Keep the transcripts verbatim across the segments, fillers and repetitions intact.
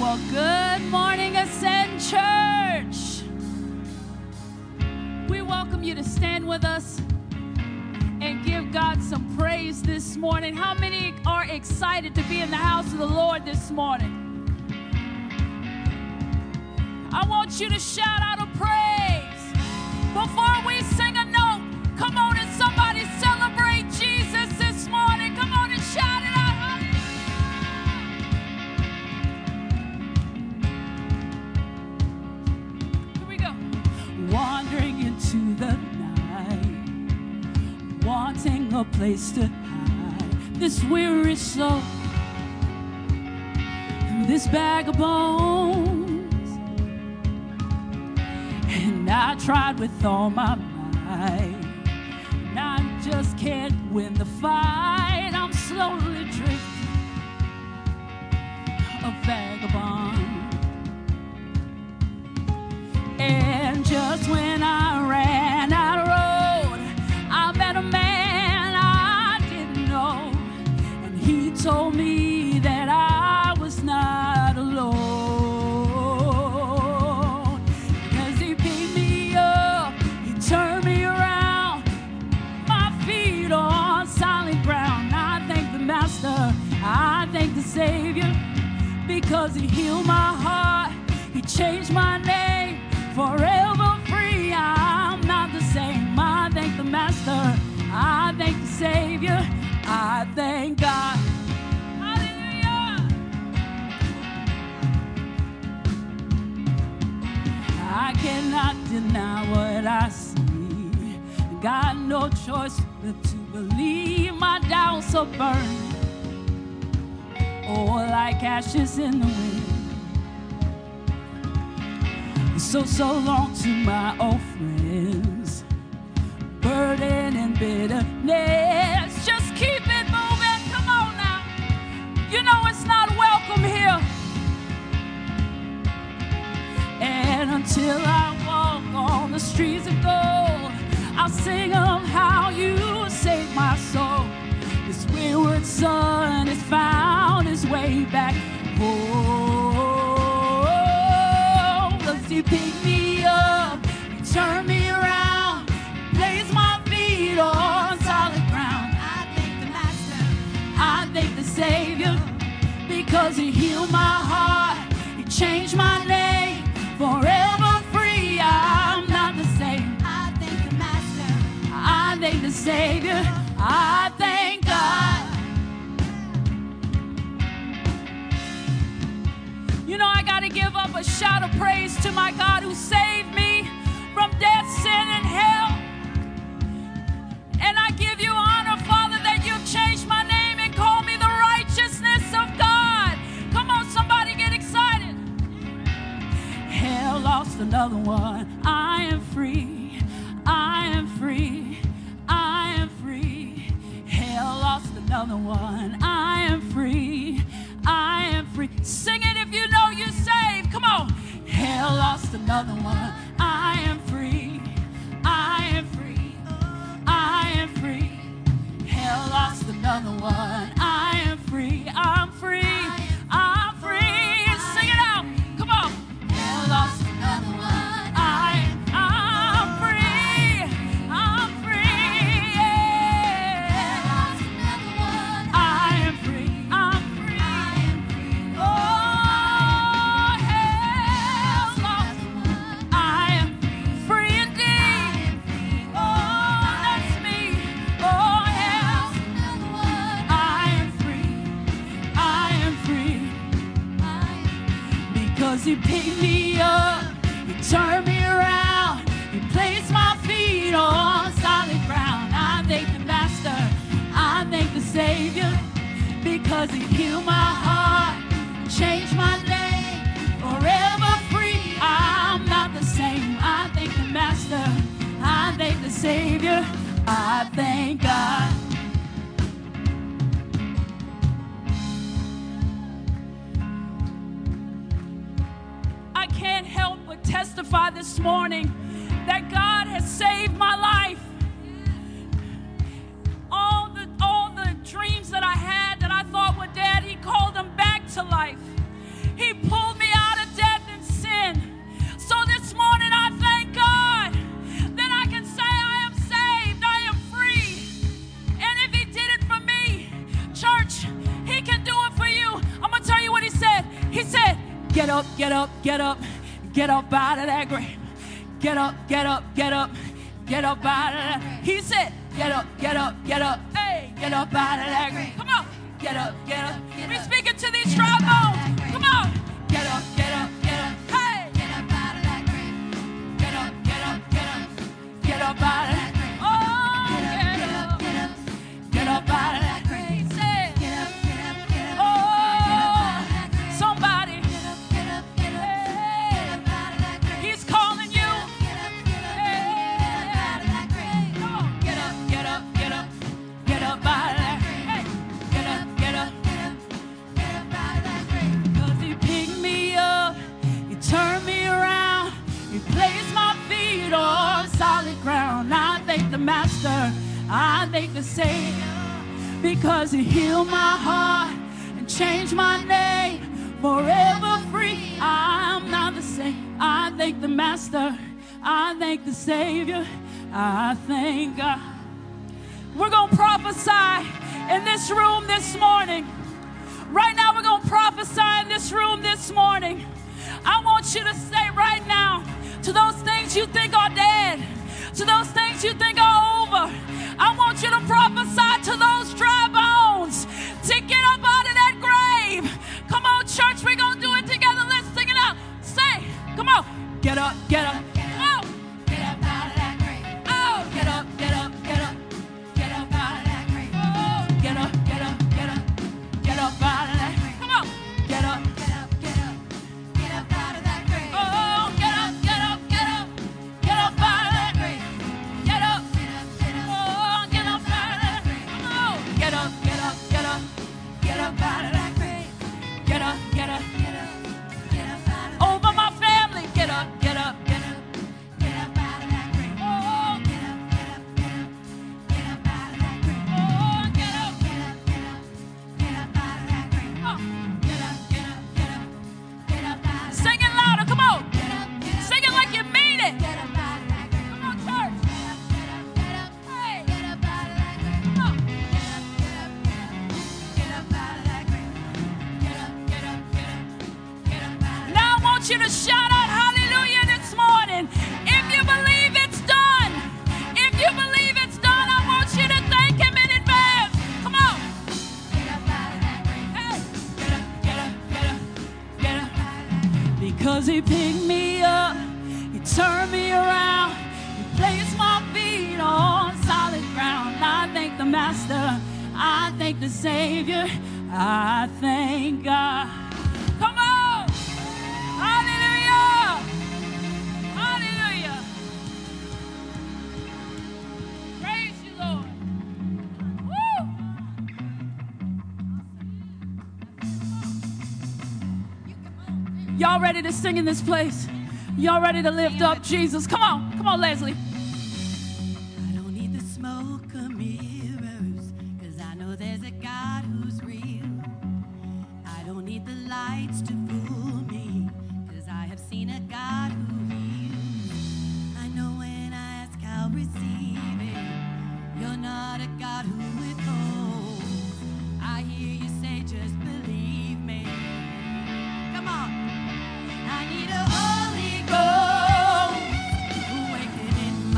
Well, good morning, Ascend Church. We welcome you to stand with us and give God some praise this morning. How many are excited to be in the house of the Lord this morning? I want you to shout out a praise. Before we sing a note, come on and somebody celebrate Jesus this morning. Come on and shout it out. Here we go. Wandering into the night, wanting a place to hide this weary soul, this bag of bones. And I tried with all my might, and I just can't win the fight. I'm slowly drifting, a vagabond. And just when I ran out of road, I met a man I didn't know, and he told me that I was not alone. Turn me around, my feet on solid ground. I thank the Master, I thank the Savior, because He healed my heart, He changed my name, forever free. I'm not the same. I thank the Master, I thank the Savior, I thank God. Hallelujah. I cannot deny what I see. Got no choice but to believe. My doubts are burning, oh, like ashes in the wind. So, so long to my old friends, burden and bitterness. Just keep it moving. Come on now. You know it's not welcome here. And until I walk on the streets of gold, I'll sing of how you saved my soul. This wayward son has found his way back home. 'Cause He picked me up, He turned me around, He placed my feet on solid ground. I thank the Master, I thank the Savior, because He healed my heart, He changed my name, forever free. I'm not the same. I thank the Savior, I thank God. You know, I got to give up a shout of praise to my God who saved me from death, sin, and hell. And I give you honor, Father, that you've changed my name and called me the righteousness of God. Come on, somebody get excited. Hell lost another one. I am free. I am free. I am free. Hell lost another one. I am free. I am free. Sing it if you know you're saved. Come on. Hell lost another one. I am free. I am free. I am free. Hell lost another one. I am free. I'm free. I'm free. Sing it out. Come on. Hell lost another one. I I'm free. I'm free. Yeah. I am free. I'm free. Oh, hell lost. I am free indeed. Oh, that's me. Oh, hell. I am free. I am free. Because He picked me up, He turned me around, He placed my feet on solid ground. I thank the Master, I thank the Savior, because He healed my heart, changed my name, forever free. I'm not the same. I thank the Master, I thank the Savior, I thank God. I can't help but testify this morning that God has saved my life. All the all the dreams that I had that I thought were dead, He called them back to life. He pulled me get up, get up out of that grave. Get up, get up, get up, get up out of that. He said, get up, get up, get up, hey, get up out of that grave. Come on, get up, get up. We're speaking to these dry bones. Come on, get up, get up, get up, hey, get up out of that grave. Get up, get up, get up, get up out of that grave. Oh, get up, get up, get up out of that grave. He said, get up, get up, get up. Oh, somebody, get up, get up, get up, get up out of that grave. He's calling you. Get up, get up, get up out of that grave. Come on, get up, get up, get up, get up out of that grave. Hey, get up, get up, get up, get up out of that grave. 'Cause he picked me up, he turned me around, he placed my feet on solid ground. I thank the Master, I thank the Savior, because he healed my heart and changed my name. Forever free, I'm not the same. I thank the Master, I thank the Savior, I thank God. We're going to prophesy in this room this morning. Right now, we're going to prophesy in this room this morning. I want you to say right now, to those things you think are dead, to those things you think are over, I want you to prophesy to those dry bones to get up out of that grave. Come on, church, we're going to do it together. Let's sing it out. Say, come on. Get up, get up. Oh, get up out of that grave. Oh, get up, get up, get up. Get up out of that grave. Oh, get up, get up, get up. Get up out of that grave. Come on. Get up, get up, get up. Get up out of that grave. Oh, get up, get up, get up. Get up out of that grave. Get up, get up, get up. Oh, get up out of that grave. Come on. Get up, get up, get up. Get up out of that grave. Get up, get up, get up. Get up out of that grave. Over my family. Get up, get up, get up. Get up out of that grave. Oh, get up, get up, get up. Get up out of that grave. Oh, get up, get up, get up. Get up out of that grave. Oh, get up, get up, get up. Get up out of that grave. Sing it louder, come on. Get up, get up. Sing it like you mean it. Get up out of that grave. Come on, church. Get up, get up, get up. Hey, get up out of that grave. Come on. Get up, get up, get up. Get up out of that grave. Get up, get up, get up. Get up out of that grave. Now I want you to shout out hallelujah this morning. If you believe it's done, if you believe it's done, I want you to thank him in advance. Come on. Get up out of that grave. Hey, get up, get up, get up, get up. Because he picked me up, he turned me around, he placed my feet on solid ground. I thank the Master, I thank the Savior, I thank God. Come on. Hallelujah. Hallelujah. Praise you, Lord. Woo. Y'all ready to sing in this place? Y'all ready to lift up Jesus? Come on. Come on, Leslie. I don't need the smoke or mirrors, 'cause I know there's a God who's real. I don't need the lights to fool me, 'cause I have seen a God who heals. I know when I ask, I'll receive it. You're not a God who withholds. I hear you say, just believe me. Come on. I need a Holy Ghost awakening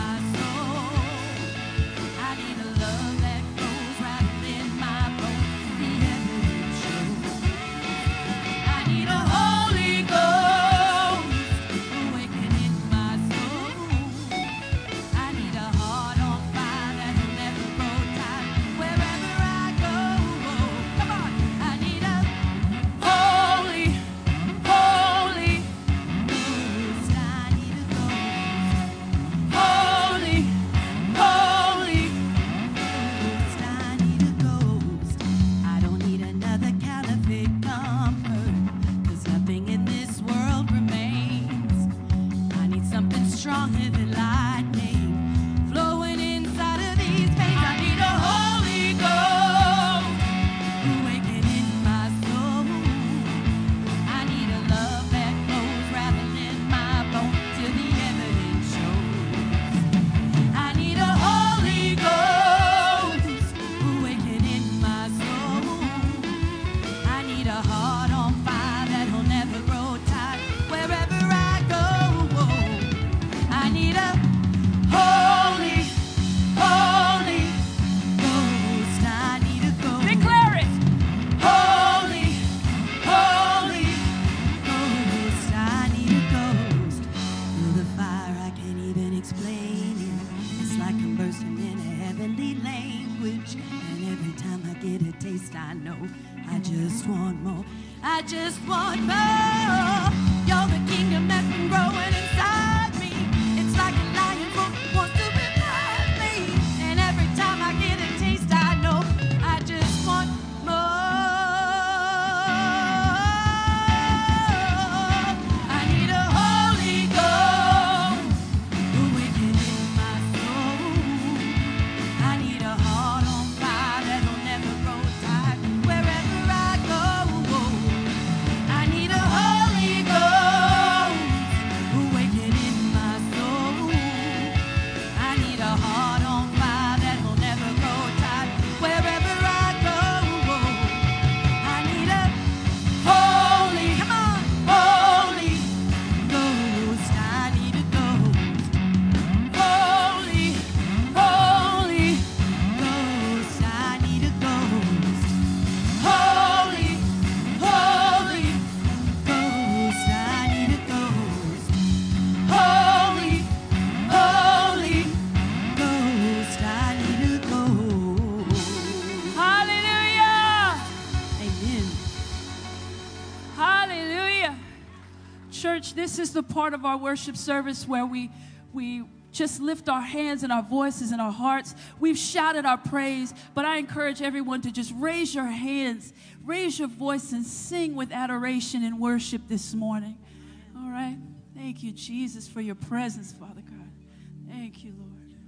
I just want more. You're the kingdom that's been growing inside me. It's like a lion who wants to revive me. And every time I get a taste, I know I just want more. I need a Holy Ghost awakening in my soul. I need a heart on fire that'll never grow tired wherever I go. I need a Holy Ghost awakening in my soul. I need a heart on fire that'll never grow tired wherever I go. I need a Holy, come on, Holy Ghost. I need a ghost. Holy, Holy Ghost. I need a ghost. Holy, Holy Ghost. I need a ghost. Holy, Holy Ghost. I need a ghost. Hallelujah. Amen. Hallelujah. Church, this is the part of our worship service where we we just lift our hands and our voices and our hearts. We've shouted our praise, but I encourage everyone to just raise your hands, raise your voice, and sing with adoration and worship this morning. All right? Thank you, Jesus, for your presence, Father God. Thank you, Lord.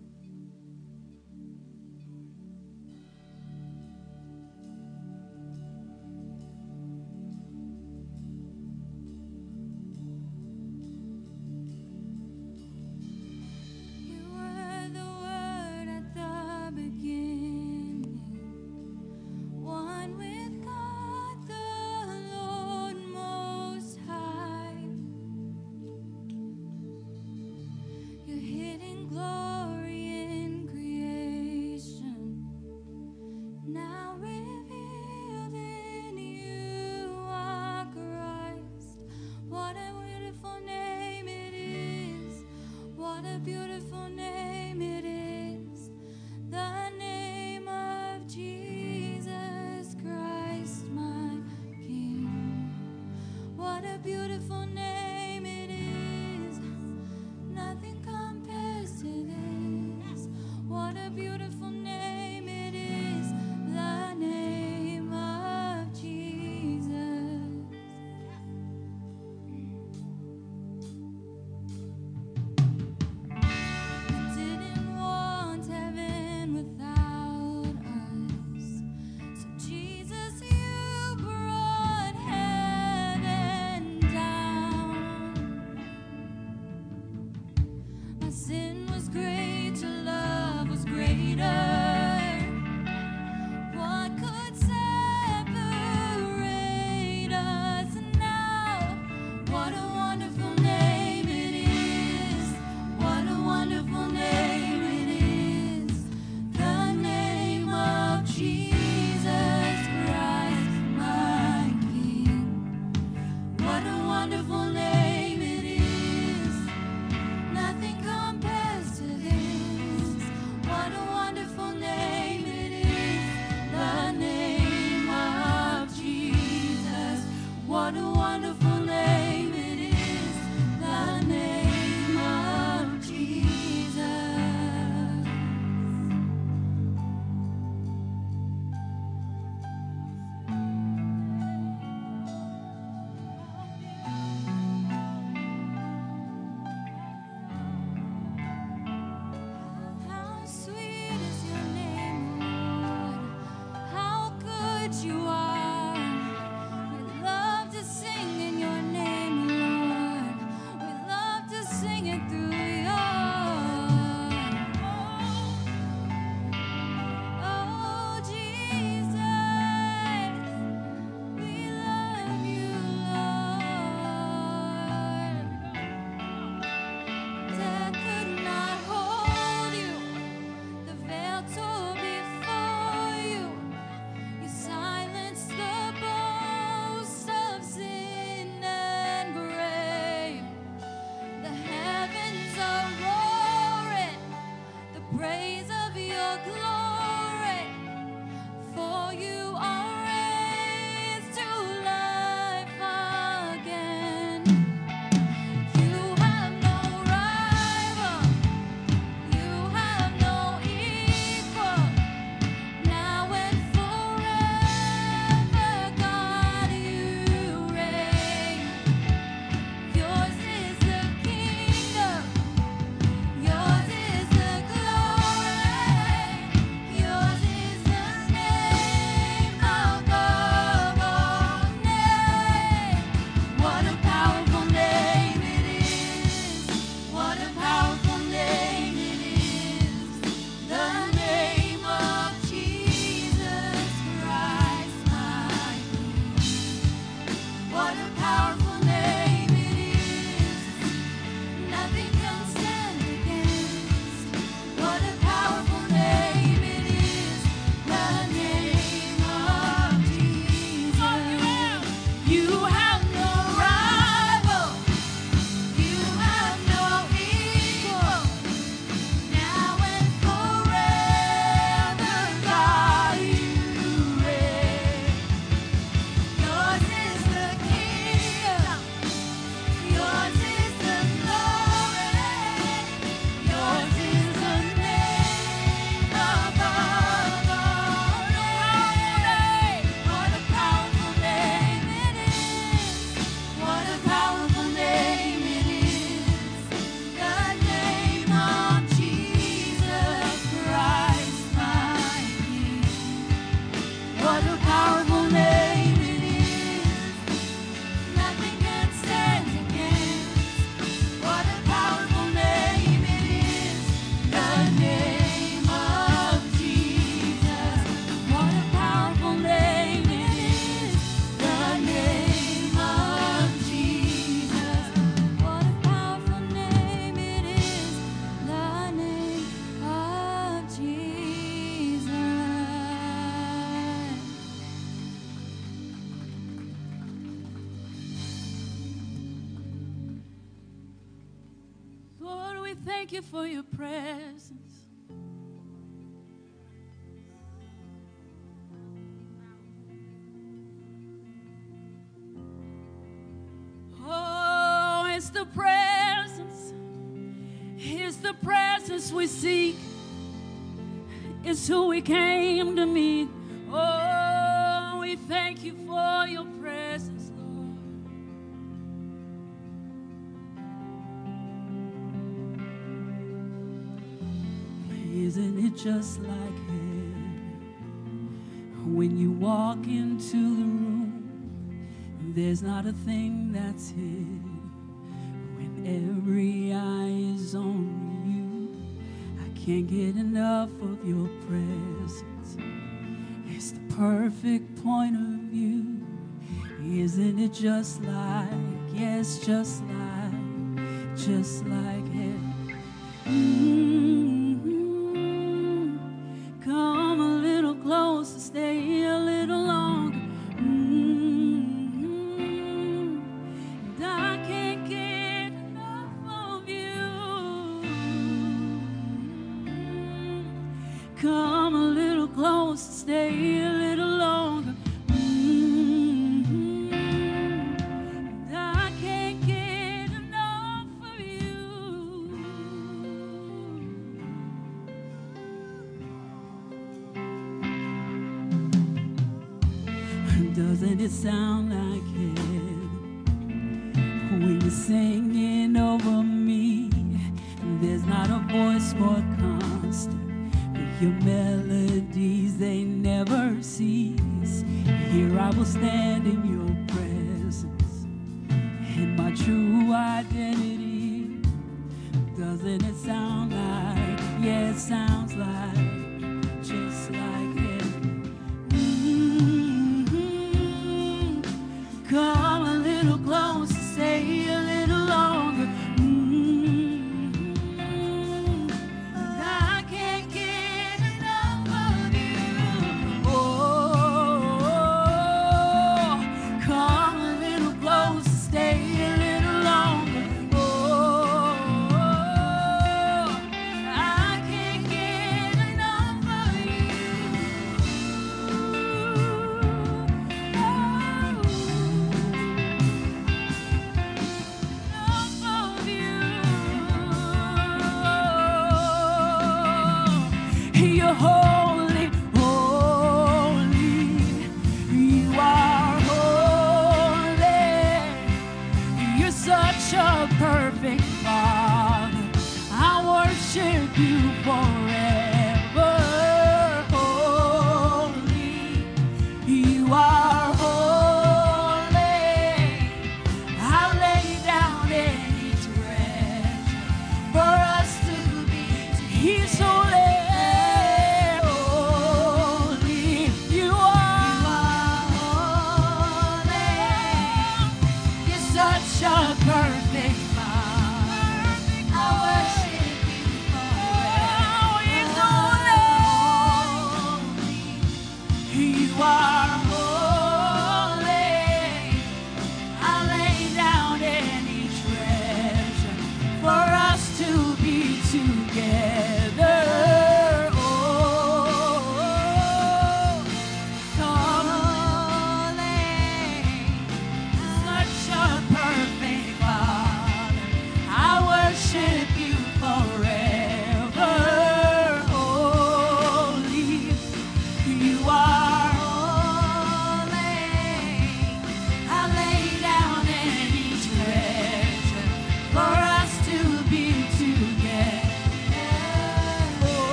You were the Word at the beginning, one with God the Lord Most High. Your hidden glory in creation, now revealed in you are Christ. What a beautiful name it is. What a beautiful name it is. The name of Jesus Christ, my King. What a beautiful name it is. Nothing compares to this. What a beautiful name it is. The name of Jesus. We didn't want heaven without us. So Jesus, you brought heaven down. My sin was great, your love was greater. What could separate us now? What a wonderful name it is. What a wonderful name it is. The name of Jesus Christ, my King. What a wonderful name it is. Nothing compares we thank you for your presence. Oh, it's the presence. It's the presence we seek. It's who we came to meet. Oh, we thank you for your presence, Lord. Isn't it just like heaven when you walk into the room? There's not a thing that's hid when every eye is on you. I can't get enough of your presence. It's the perfect point of view. Isn't it just like, yes, just like, just like heaven? Mm-hmm. Come a little closer, stay a little longer. Mm-hmm. And I can't get enough of you. Come a little closer, stay a little longer. Mm-hmm. And I can't get enough of you. Doesn't it sound like heaven when you're singing over me? There's not a voice more constant, but your melodies, they never cease. Here I will stand in your presence, in my true identity. Doesn't it sound like, yeah, it sounds like, just like heaven. Mm-hmm. Come a little closer, stay a little longer. Mm-hmm. And I can't get enough of you. Oh, come a little closer, stay a little longer. Oh, I can't get enough of you. Enough of you. You're holy, holy. You are holy. You're such a perfect Father. I worship you forever. Holy, you are holy. I'll lay down any treasure for us to be. He's holy. Holy, you are holy. You're such a perfect Father. I worship you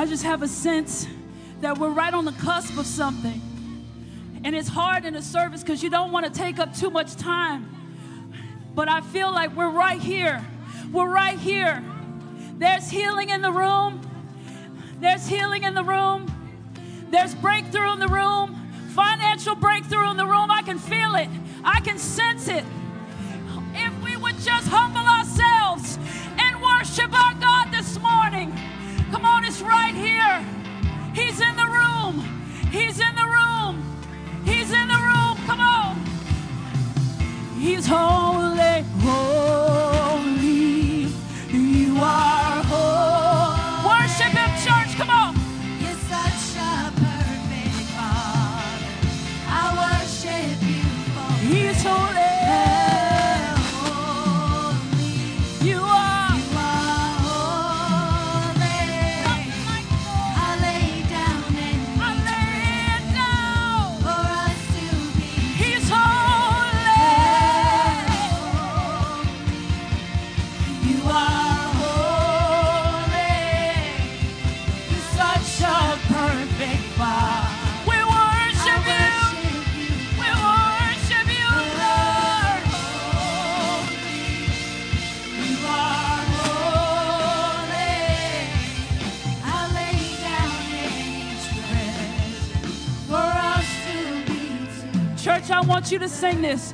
I just have a sense that we're right on the cusp of something. And it's hard in a service because you don't want to take up too much time. But I feel like we're right here. We're right here. There's healing in the room. There's healing in the room. There's breakthrough in the room. Financial breakthrough in the room. I can feel it. I can sense it. If we would just humble ourselves and worship our God this morning. Come on, it's right here. He's in the room. He's in the room. He's in the room. Come on. He's holy, holy. You are holy. Worship him, church. Come on. You're such a perfect Father. I worship you for He's holy. I want you to sing this.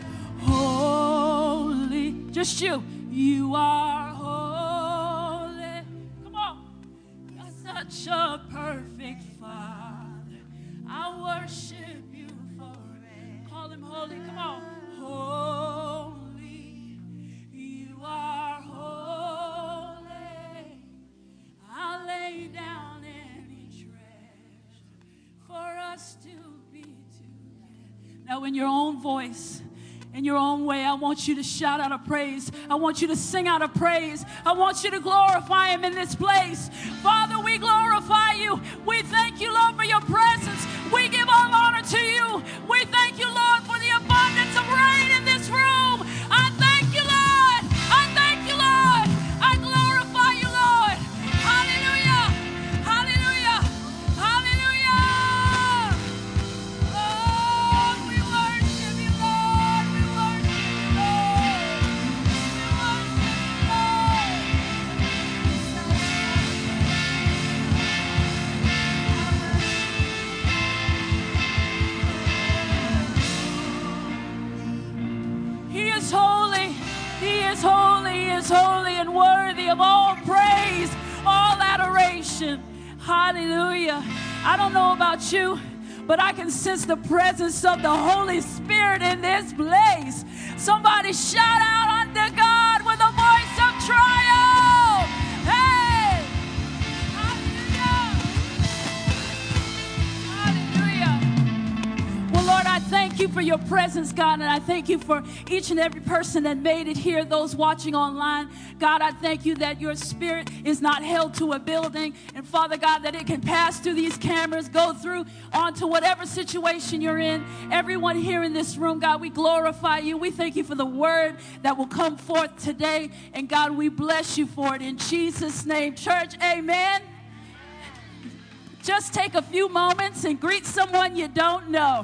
Holy. Just you. You are holy. Come on. You're such a perfect Father. I worship you forever. Call him holy. Come on. Holy. You are holy. I lay down any treasure for us to be together. Now, in your own voice, in your own way, I want you to shout out a praise. I want you to sing out a praise. I want you to glorify him in this place. Father, we glorify you. We thank you, Lord, for your presence. We give all honor to you. We thank you, Lord, for the abundance of rain in this room. I thank you, Lord. I thank you, Lord. I glorify you, Lord. Hallelujah. Hallelujah. Hallelujah. Holy and worthy of all praise, all adoration. Hallelujah. I don't know about you, but I can sense the presence of the Holy Spirit in this place. Somebody shout out unto God with a voice of triumph. Hey! Hallelujah. Hallelujah. Well, Lord, I thank you for your presence, God, and I thank you for each and every person that made it here, those watching online. God, I thank you that your spirit is not held to a building, and Father God, that it can pass through these cameras, go through onto whatever situation you're in. Everyone here in this room, God, we glorify you. We thank you for the word that will come forth today, and God, we bless you for it in Jesus' name. Church, amen. Just take a few moments and greet someone you don't know.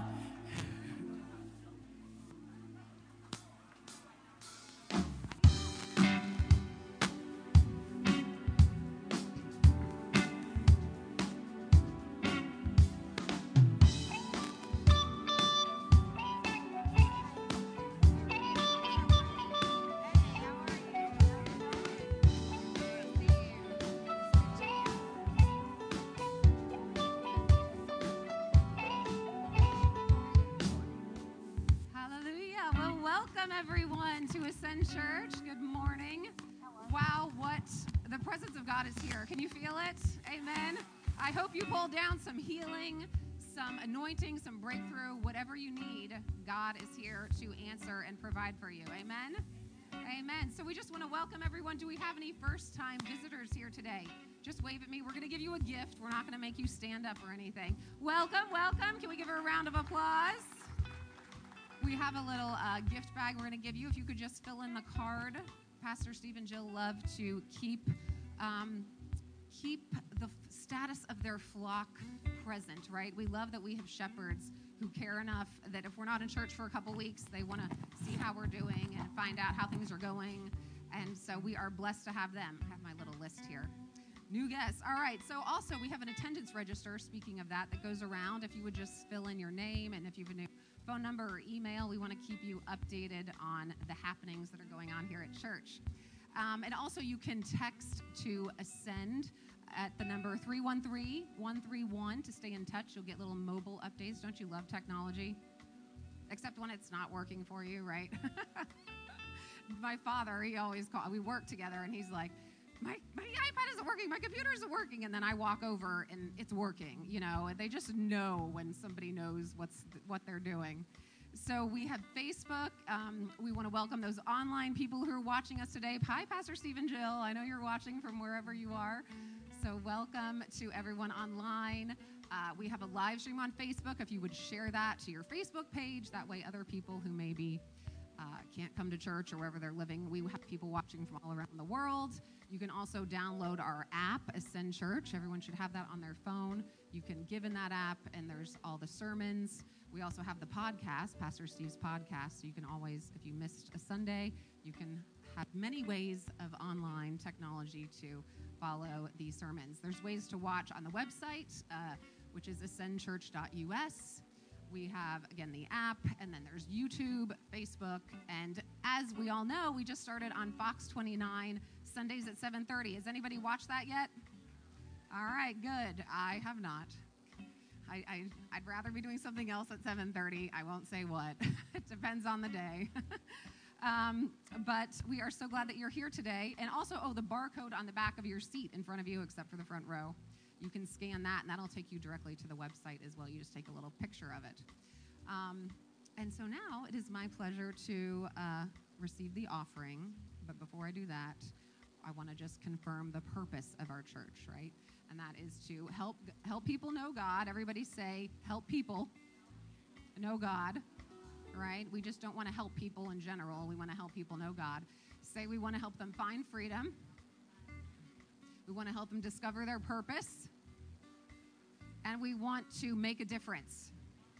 Everyone to Ascend Church. Good morning. Wow, what the presence of God is here. Can you feel it? Amen. I hope you pulled down some healing, some anointing, some breakthrough, whatever you need. God is here to answer and provide for you. Amen. Amen. So we just want to welcome everyone. Do we have any first-time visitors here today? Just wave at me. We're going to give you a gift. We're not going to make you stand up or anything. Welcome, welcome. Can we give her a round of applause? We have a little uh, gift bag we're going to give you. If you could just fill in the card. Pastor Steve and Jill love to keep um, keep the f- status of their flock present, right? We love that we have shepherds who care enough that if we're not in church for a couple weeks, they want to see how we're doing and find out how things are going. And so we are blessed to have them. I have my little list here. New guests. All right. So also we have an attendance register, speaking of that, that goes around. If you would just fill in your name and if you have a new phone number or email, we want to keep you updated on the happenings that are going on here at church. Um, and also you can text to Ascend at the number three one three, one three one to stay in touch. You'll get little mobile updates. Don't you love technology? Except when it's not working for you, right? My father, he always called. We work together, and he's like, my, my iPad isn't working, my computer isn't working, and then I walk over, and it's working, you know. They just know when somebody knows what's what they're doing. So we have Facebook. Um, we want to welcome those online people who are watching us today. Hi, Pastor Steve and Jill. I know you're watching from wherever you are. So welcome to everyone online. Uh, we have a live stream on Facebook. If you would share that to your Facebook page, that way other people who maybe uh, can't come to church or wherever they're living, we have people watching from all around the world. You can also download our app, Ascend Church. Everyone should have that on their phone. You can give in that app, and there's all the sermons. We also have the podcast, Pastor Steve's podcast, so you can always, if you missed a Sunday, you can have many ways of online technology to follow these sermons. There's ways to watch on the website, uh, which is ascend church dot u s. We have, again, the app, and then there's YouTube, Facebook, and as we all know, we just started on Fox twenty-nine, Sundays at seven thirty. Has anybody watched that yet? All right, good. I have not. I, I, I'd rather be doing something else at seven thirty. I won't say what. It depends on the day. um, but we are so glad that you're here today. And also, oh, the barcode on the back of your seat in front of you, except for the front row. You can scan that, and that'll take you directly to the website as well. You just take a little picture of it. Um, and so now it is my pleasure to uh, receive the offering. But before I do that, I want to just confirm the purpose of our church, right? And that is to help help people know God. Everybody say, help people know God, right? We just don't want to help people in general. We want to help people know God. Say we want to help them find freedom. We want to help them discover their purpose. And we want to make a difference.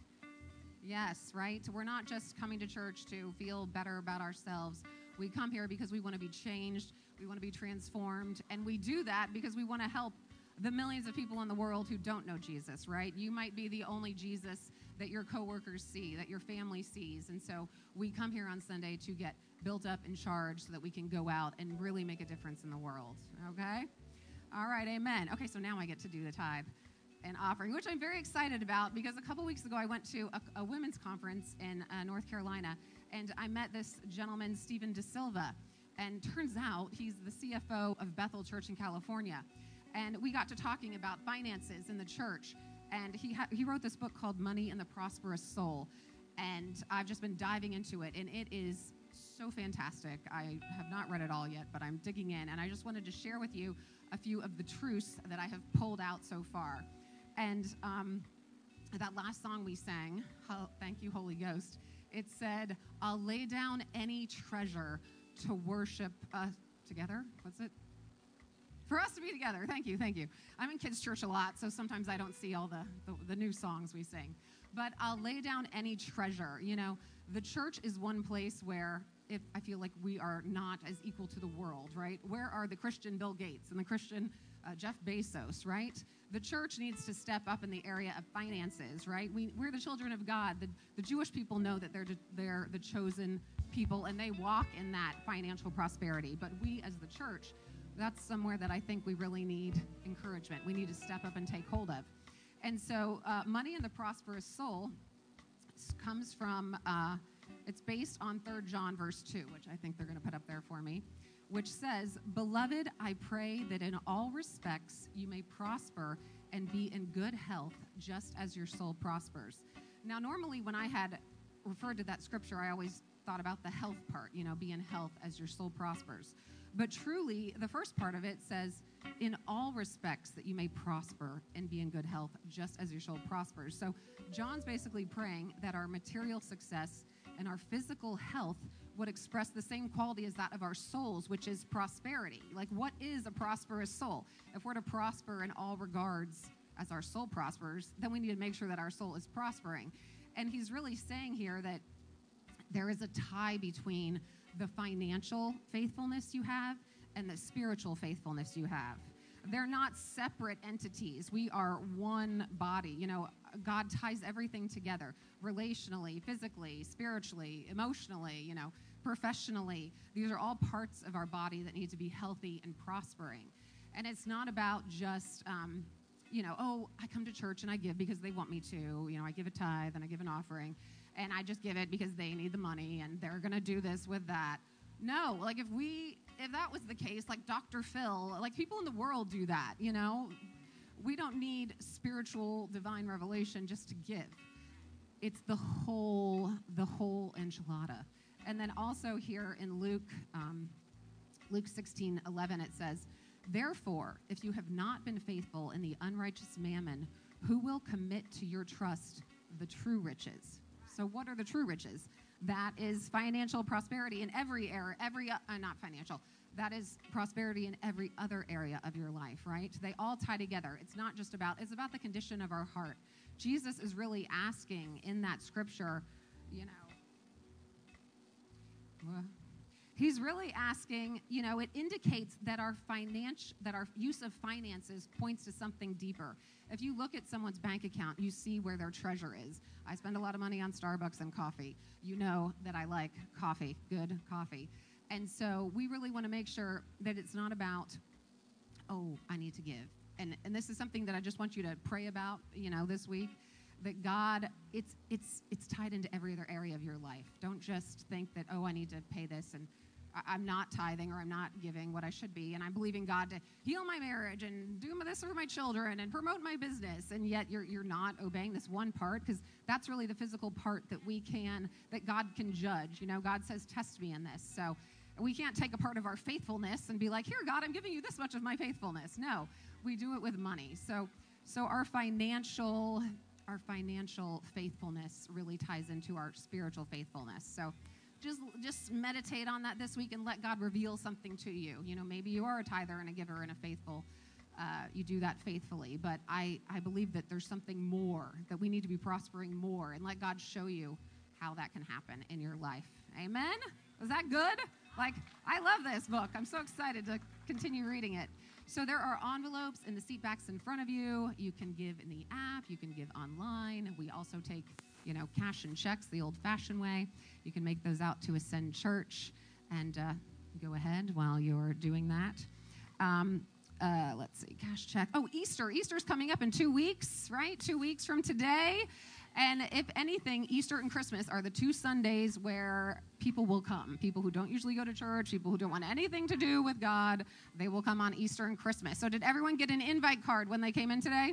Yes, right? We're not just coming to church to feel better about ourselves. We come here because we want to be changed. We want to be transformed. And we do that because we want to help the millions of people in the world who don't know Jesus, right? You might be the only Jesus that your coworkers see, that your family sees. And so we come here on Sunday to get built up and charged so that we can go out and really make a difference in the world, okay? All right, amen. Okay, so now I get to do the tithe and offering, which I'm very excited about because a couple weeks ago I went to a, a women's conference in uh, North Carolina, and I met this gentleman, Stephen DeSilva, and turns out he's the C F O of Bethel Church in California. And we got to talking about finances in the church, and he ha- he wrote this book called Money and the Prosperous Soul, and I've just been diving into it, and it is so fantastic. I have not read it all yet, but I'm digging in, and I just wanted to share with you a few of the truths that I have pulled out so far. And um, that last song we sang, ho- Thank You, Holy Ghost, it said, I'll lay down any treasure to worship uh, together. What's it? For us to be together. Thank you, thank you. I'm in kids' church a lot, so sometimes I don't see all the, the, the new songs we sing. But I'll lay down any treasure. You know, the church is one place where if I feel like we are not as equal to the world, right? Where are the Christian Bill Gates and the Christian uh, Jeff Bezos, right? The church needs to step up in the area of finances, right? We, we're the children of God. The, the Jewish people know that they're, they're the chosen people, and they walk in that financial prosperity. But we as the church, that's somewhere that I think we really need encouragement. We need to step up and take hold of. And so uh, Money and the Prosperous Soul comes from, uh, it's based on Third John verse two, which I think they're going to put up there for me, which says, Beloved, I pray that in all respects you may prosper and be in good health, just as your soul prospers. Now, normally when I had referred to that scripture, I always thought about the health part, you know, be in health as your soul prospers. But truly, the first part of it says, in all respects that you may prosper and be in good health, just as your soul prospers. So John's basically praying that our material success and our physical health would express the same quality as that of our souls, which is prosperity. Like, what is a prosperous soul? If we're to prosper in all regards as our soul prospers, then we need to make sure that our soul is prospering. And he's really saying here that there is a tie between the financial faithfulness you have and the spiritual faithfulness you have. They're not separate entities. We are one body. You know, God ties everything together, relationally, physically, spiritually, emotionally, you know, professionally. These are all parts of our body that need to be healthy and prospering. And it's not about just, um, you know, oh, I come to church and I give because they want me to. You know, I give a tithe and I give an offering, and I just give it because they need the money and they're going to do this with that. No, like if we, if that was the case, like Doctor Phil, like people in the world do that, you know? We don't need spiritual divine revelation just to give. It's the whole, the whole enchilada. And then also here in Luke, um, Luke sixteen eleven, it says, therefore, if you have not been faithful in the unrighteous mammon, who will commit to your trust the true riches? So what are the true riches? That is financial prosperity in every area, every, uh, not financial, that is prosperity in every other area of your life, right? They all tie together. It's not just about, it's about the condition of our heart. Jesus is really asking in that scripture, you know, well, he's really asking, you know, it indicates that our finance, that our use of finances points to something deeper. If you look at someone's bank account, you see where their treasure is. I spend a lot of money on Starbucks and coffee. You know that I like coffee, good coffee. And so we really want to make sure that it's not about, oh, I need to give. And and this is something that I just want you to pray about, you know, this week, that God, it's it's it's tied into every other area of your life. Don't just think that, oh, I need to pay this and I'm not tithing or I'm not giving what I should be, and I'm believing God to heal my marriage and do this for my children and promote my business, and yet you're you're not obeying this one part, because that's really the physical part that we can, that God can judge. You know, God says, test me in this. So we can't take a part of our faithfulness and be like, here, God, I'm giving you this much of my faithfulness. No, we do it with money. So so our financial our financial faithfulness really ties into our spiritual faithfulness. So Just just meditate on that this week and let God reveal something to you. You know, maybe you are a tither and a giver and a faithful. Uh, you do that faithfully. But I, I believe that there's something more, that we need to be prospering more, and let God show you how that can happen in your life. Amen? Was that good? Like, I love this book. I'm so excited to continue reading it. So there are envelopes in the seat backs in front of you. You can give in the app. You can give online. We also take, you know, cash and checks the old-fashioned way. You can make those out to Ascend Church, and uh, go ahead while you're doing that. Um, uh, let's see, cash check. Oh, Easter. Easter's coming up in two weeks, right? Two weeks from today. And if anything, Easter and Christmas are the two Sundays where people will come. People who don't usually go to church, people who don't want anything to do with God, they will come on Easter and Christmas. So did everyone get an invite card when they came in today?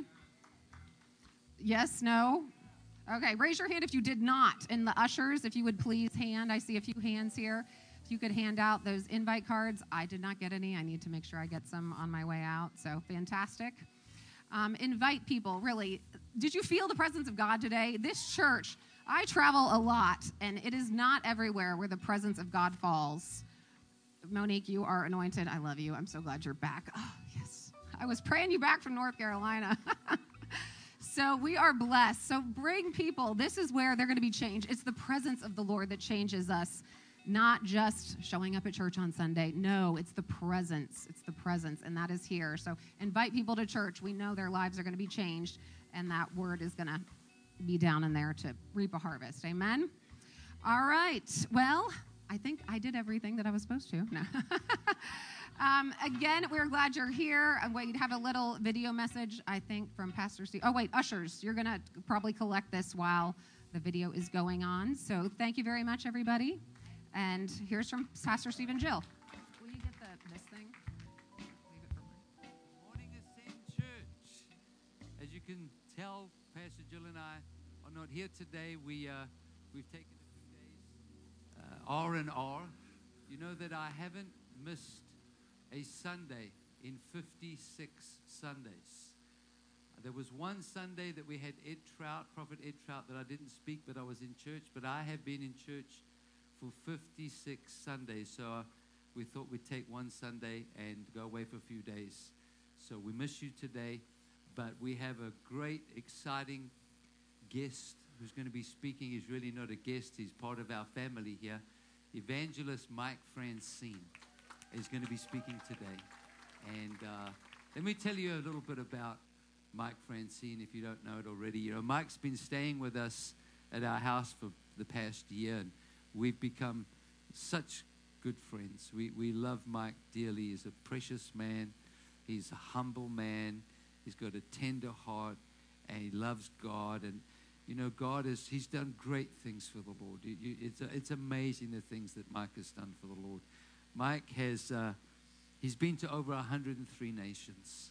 Yes, no? Okay, raise your hand if you did not. And the ushers, if you would please hand. I see a few hands here. If you could hand out those invite cards. I did not get any. I need to make sure I get some on my way out. So fantastic. Um, invite people, really. Did you feel the presence of God today? This church, I travel a lot, and it is not everywhere where the presence of God falls. Monique, you are anointed. I love you. I'm so glad you're back. Oh, yes. I was praying you back from North Carolina. So we are blessed. So bring people. This is where they're going to be changed. It's the presence of the Lord that changes us, not just showing up at church on Sunday. No, it's the presence. It's the presence, and that is here. So invite people to church. We know their lives are going to be changed, and that word is going to be down in there to reap a harvest. Amen? All right. Well, I think I did everything that I was supposed to. No. Um, again, we're glad you're here. I'm going to have a little video message, I think, from Pastor Steve. Oh, wait, ushers, you're going to probably collect this while the video is going on. So thank you very much, everybody. And here's from Pastor Steve and Jill. Will you get the, this thing? Leave it for mine. Good morning, Ascend Church. As you can tell, Pastor Jill and I are not here today. We, uh, we've taken a few days, uh, R and R. You know that I haven't missed a Sunday in fifty-six Sundays. There was one Sunday that we had Ed Trout, Prophet Ed Trout, that I didn't speak, but I was in church. But I have been in church for fifty-six Sundays. So uh, we thought we'd take one Sunday and go away for a few days. So we miss you today, but we have a great, exciting guest who's going to be speaking. He's really not a guest. He's part of our family here. Evangelist Mike Francine is going to be speaking today. And uh, let me tell you a little bit about Mike Francine, if you don't know it already. You know, Mike's been staying with us at our house for the past year, and we've become such good friends. We we love Mike dearly. He's a precious man. He's a humble man. He's got a tender heart, and he loves God. And you know, God is, he's done great things for the Lord. You, you, it's, a, it's amazing the things that Mike has done for the Lord. Mike has, uh, he's been to over one hundred three nations.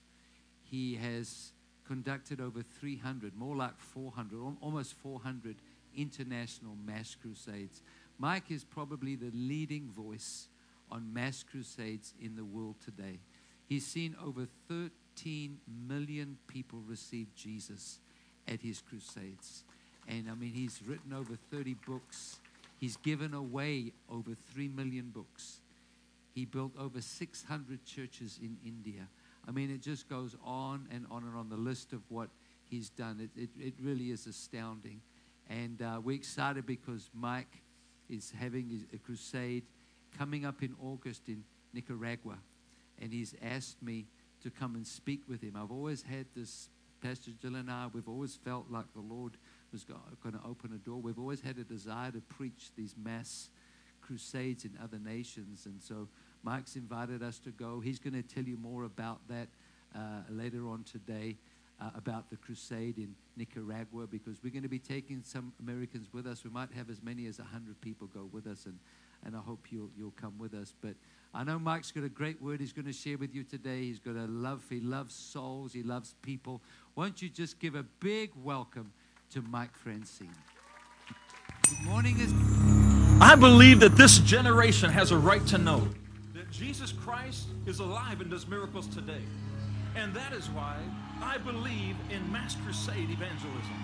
He has conducted over three hundred, more like four hundred, almost four hundred international mass crusades. Mike is probably the leading voice on mass crusades in the world today. He's seen over thirteen million people receive Jesus at his crusades. And I mean, he's written over thirty books. He's given away over three million books. He built over six hundred churches in India. I mean, it just goes on and on and on, the list of what he's done. It, it, it really is astounding. And uh, we're excited because Mike is having a crusade coming up in August in Nicaragua. And he's asked me to come and speak with him. I've always had this, Pastor Jill and I, we've always felt like the Lord was going to open a door. We've always had a desire to preach these mass crusades in other nations. And so Mike's invited us to go. He's going to tell you more about that uh, later on today, uh, about the crusade in Nicaragua, because we're going to be taking some Americans with us. We might have as many as one hundred people go with us, and, and I hope you'll, you'll come with us. But I know Mike's got a great word he's going to share with you today. He's got a love. He loves souls. He loves people. Won't you just give a big welcome to Mike Francine. Good morning. I believe that this generation has a right to know that Jesus Christ is alive and does miracles today. And that is why I believe in mass crusade evangelism.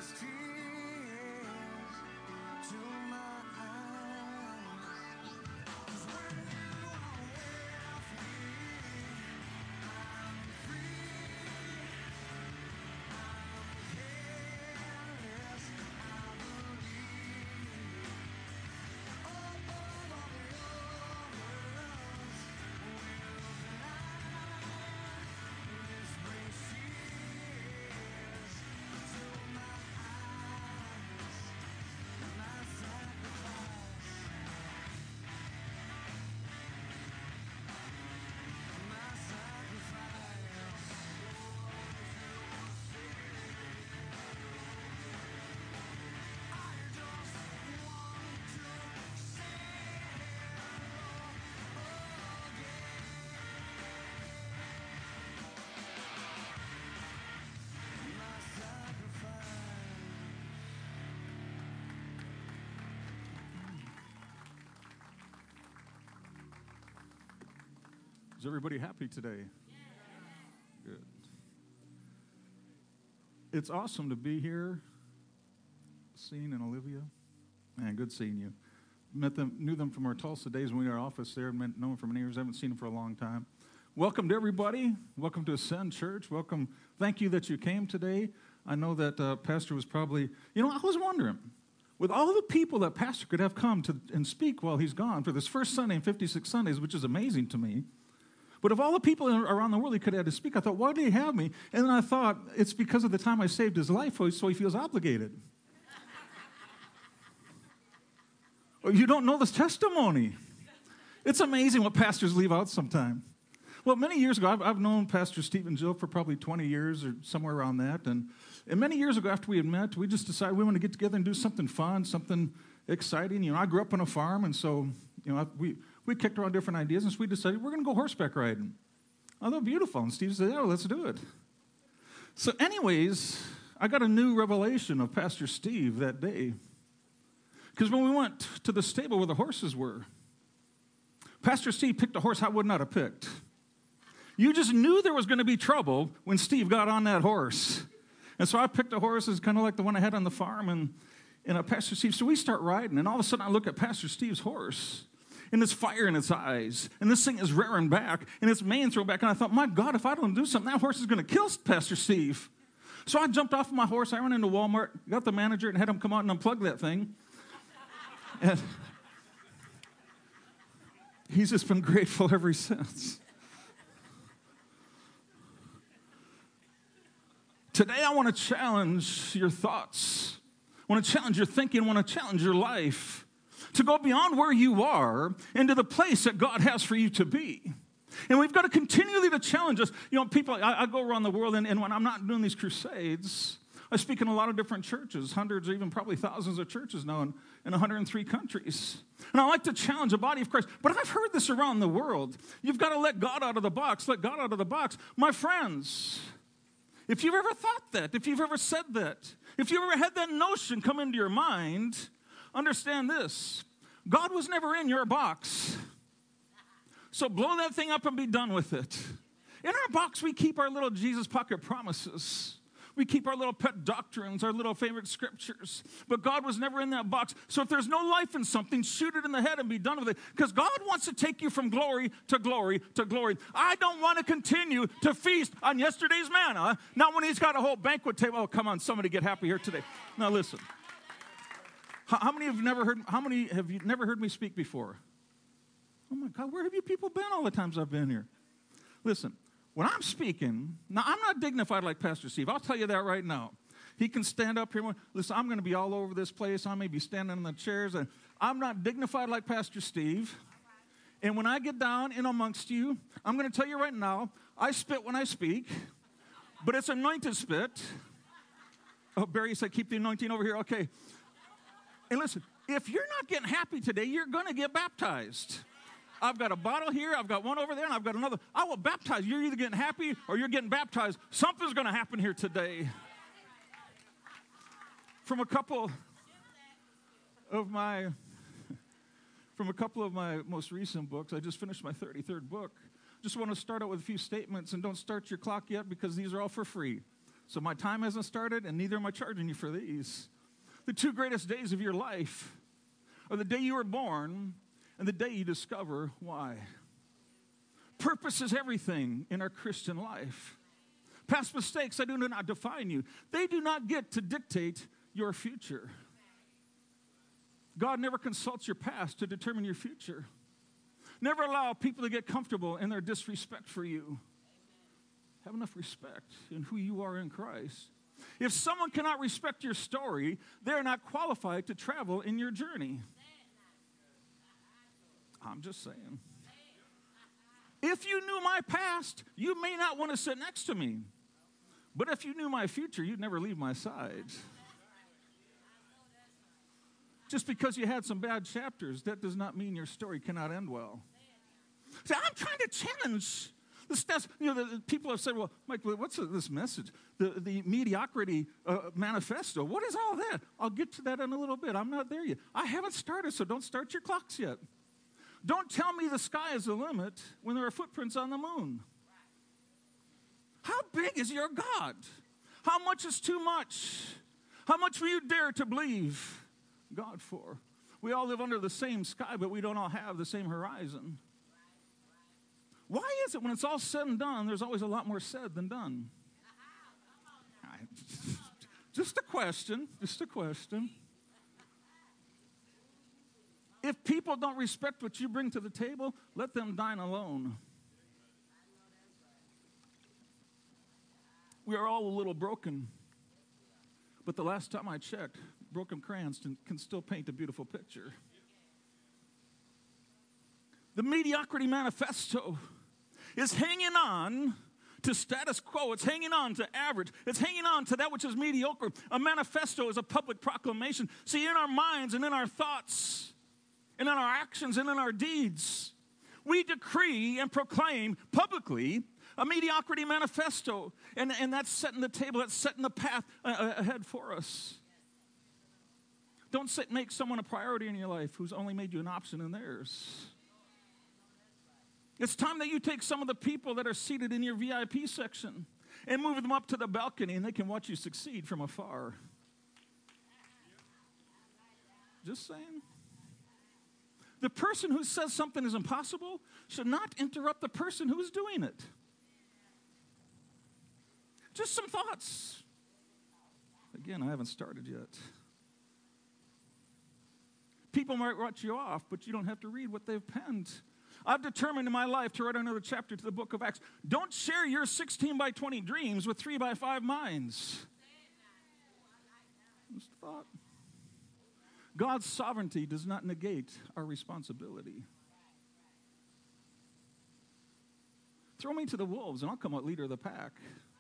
Is everybody happy today? Good. It's awesome to be here, Sean and Olivia. Man, good seeing you. Met them, knew them from our Tulsa days when we were in our office there. Met, known them for many years. I haven't seen them for a long time. Welcome to everybody. Welcome to Ascend Church. Welcome. Thank you that you came today. I know that uh, Pastor was probably, you know, I was wondering, with all the people that Pastor could have come to and speak while he's gone for this first Sunday in fifty-six Sundays, which is amazing to me. But of all the people around the world he could have to speak, I thought, why did he have me? And then I thought, it's because of the time I saved his life, so he feels obligated. Well, you don't know this testimony. It's amazing what pastors leave out sometime. Well, many years ago, I've, I've known Pastor Steve and Jill for probably twenty years or somewhere around that. And, and many years ago, after we had met, we just decided we wanted to get together and do something fun, something exciting. You know, I grew up on a farm, and so, you know, we... We kicked around different ideas, and so we decided we're going to go horseback riding. Oh, they're beautiful. And Steve said, oh, let's do it. So anyways, I got a new revelation of Pastor Steve that day. Because when we went to the stable where the horses were, Pastor Steve picked a horse I would not have picked. You just knew there was going to be trouble when Steve got on that horse. And so I picked a horse that's kind of like the one I had on the farm, and, and uh, Pastor Steve, so we start riding, and all of a sudden I look at Pastor Steve's horse, and there's fire in its eyes, and this thing is rearing back, and its mane's thrown back, and I thought, my God, if I don't do something, that horse is going to kill Pastor Steve. So I jumped off of my horse, I ran into Walmart, got the manager, and had him come out and unplug that thing. And he's just been grateful ever since. Today I want to challenge your thoughts. I want to challenge your thinking, I want to challenge your life to go beyond where you are into the place that God has for you to be. And we've got to continually to challenge us. You know, people, I, I go around the world, and, and when I'm not doing these crusades, I speak in a lot of different churches, hundreds or even probably thousands of churches now in, in one hundred three countries. And I like to challenge the body of Christ. But I've heard this around the world. You've got to let God out of the box. Let God out of the box. My friends, if you've ever thought that, if you've ever said that, if you've ever had that notion come into your mind, understand this. God was never in your box. So blow that thing up and be done with it. In our box, we keep our little Jesus pocket promises. We keep our little pet doctrines, our little favorite scriptures. But God was never in that box. So if there's no life in something, shoot it in the head and be done with it. Because God wants to take you from glory to glory to glory. I don't want to continue to feast on yesterday's manna. Not when he's got a whole banquet table. Oh, come on, somebody get happy here today. Now listen. How, how many have never heard, how many have you never heard me speak before? Oh my God, where have you people been all the times I've been here? Listen. When I'm speaking, now I'm not dignified like Pastor Steve. I'll tell you that right now. He can stand up here. And, listen, I'm going to be all over this place. I may be standing in the chairs. And I'm not dignified like Pastor Steve. And when I get down in amongst you, I'm going to tell you right now, I spit when I speak, but it's anointed spit. Oh, Barry said, keep the anointing over here. Okay. And listen, if you're not getting happy today, you're going to get baptized. I've got a bottle here, I've got one over there, and I've got another. I will baptize. You're either getting happy or you're getting baptized. Something's going to happen here today. From a couple of my, from a couple of my most recent books, I just finished my thirty-third book. Just want to start out with a few statements, and don't start your clock yet because these are all for free. So my time hasn't started, and neither am I charging you for these. The two greatest days of your life are the day you were born and the day you discover why. Purpose is everything in our Christian life. Past mistakes, I do not define you. They do not get to dictate your future. God never consults your past to determine your future. Never allow people to get comfortable in their disrespect for you. Have enough respect in who you are in Christ. If someone cannot respect your story, they're not qualified to travel in your journey. I'm just saying. If you knew my past, you may not want to sit next to me. But if you knew my future, you'd never leave my side. Just because you had some bad chapters, that does not mean your story cannot end well. See, I'm trying to challenge the stats. You know, the, the people have said, well, Mike, what's this message? The, the mediocrity uh, manifesto. What is all that? I'll get to that in a little bit. I'm not there yet. I haven't started, so don't start your clocks yet. Don't tell me the sky is the limit when there are footprints on the moon. How big is your God? How much is too much? How much will you dare to believe God for? We all live under the same sky, but we don't all have the same horizon. Why is it when it's all said and done, there's always a lot more said than done? Just a question, just a question. If people don't respect what you bring to the table, let them dine alone. We are all a little broken. But the last time I checked, broken crayons can still paint a beautiful picture. The mediocrity manifesto is hanging on to status quo. It's hanging on to average. It's hanging on to that which is mediocre. A manifesto is a public proclamation. See, in our minds and in our thoughts and in our actions and in our deeds, we decree and proclaim publicly a mediocrity manifesto, and, and that's setting the table, that's setting the path uh, ahead for us. Don't sit, make someone a priority in your life who's only made you an option in theirs. It's time that you take some of the people that are seated in your V I P section and move them up to the balcony, and they can watch you succeed from afar. Just saying. The person who says something is impossible should not interrupt the person who is doing it. Just some thoughts. Again, I haven't started yet. People might write you off, but you don't have to read what they've penned. I've determined in my life to write another chapter to the book of Acts. Don't share your sixteen by twenty dreams with three by five minds. Just a thought. God's sovereignty does not negate our responsibility. Throw me to the wolves, and I'll come out leader of the pack.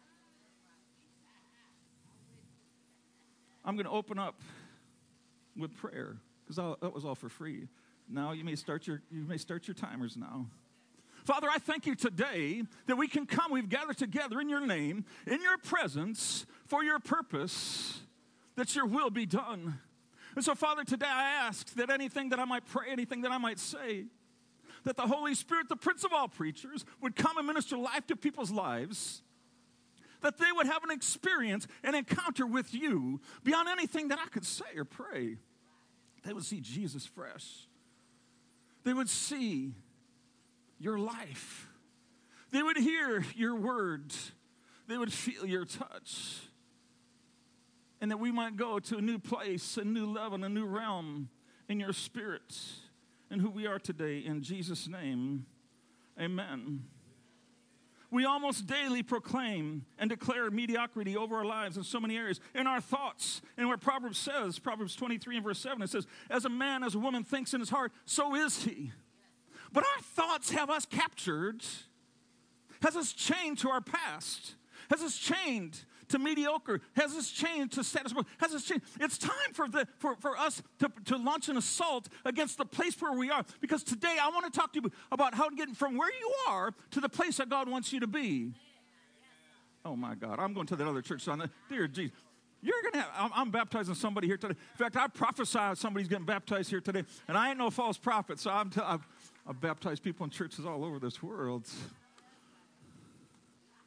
I'm going to open up with prayer, because that was all for free. Now you may start your you may start your timers now. Father, I thank you today that we can come. We've gathered together in your name, in your presence, for your purpose, that your will be done. And so, Father, today I ask that anything that I might pray, anything that I might say, that the Holy Spirit, the Prince of all preachers, would come and minister life to people's lives, that they would have an experience, an encounter with you beyond anything that I could say or pray. They would see Jesus fresh. They would see your life. They would hear your word. They would feel your touch. And that we might go to a new place, a new level, a new realm in your spirit and who we are today. In Jesus' name, amen. We almost daily proclaim and declare mediocrity over our lives in so many areas. In our thoughts, and where Proverbs says, Proverbs twenty-three and verse seven, it says, as a man, as a woman thinks in his heart, so is he. But our thoughts have us captured, has us chained to our past, has us chained to mediocre, has us chained to status quo, has us chained. It's time for, the, for, for us to, to launch an assault against the place where we are. Because today I want to talk to you about how to get from where you are to the place that God wants you to be. Oh my God, I'm going to that other church son. Dear Jesus, you're going to have, I'm, I'm baptizing somebody here today. In fact, I prophesy somebody's getting baptized here today. And I ain't no false prophet, so I'm t- I've, I've baptized people in churches all over this world.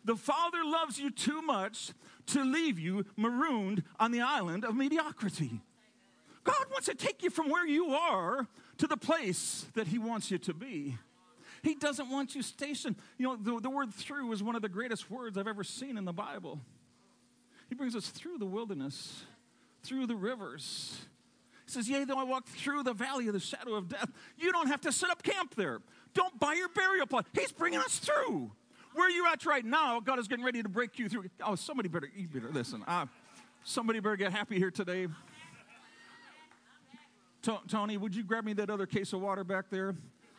The Father loves you too much to leave you marooned on the island of mediocrity. God wants to take you from where you are to the place that he wants you to be. He doesn't want you stationed. You know, the, the word through is one of the greatest words I've ever seen in the Bible. He brings us through the wilderness, through the rivers. He says, yea, though I walk through the valley of the shadow of death, you don't have to set up camp there. Don't buy your burial plot. He's bringing us through. Where you're at right now, God is getting ready to break you through. Oh, somebody better, you better listen. Uh, somebody better get happy here today. T- Tony, would you grab me that other case of water back there?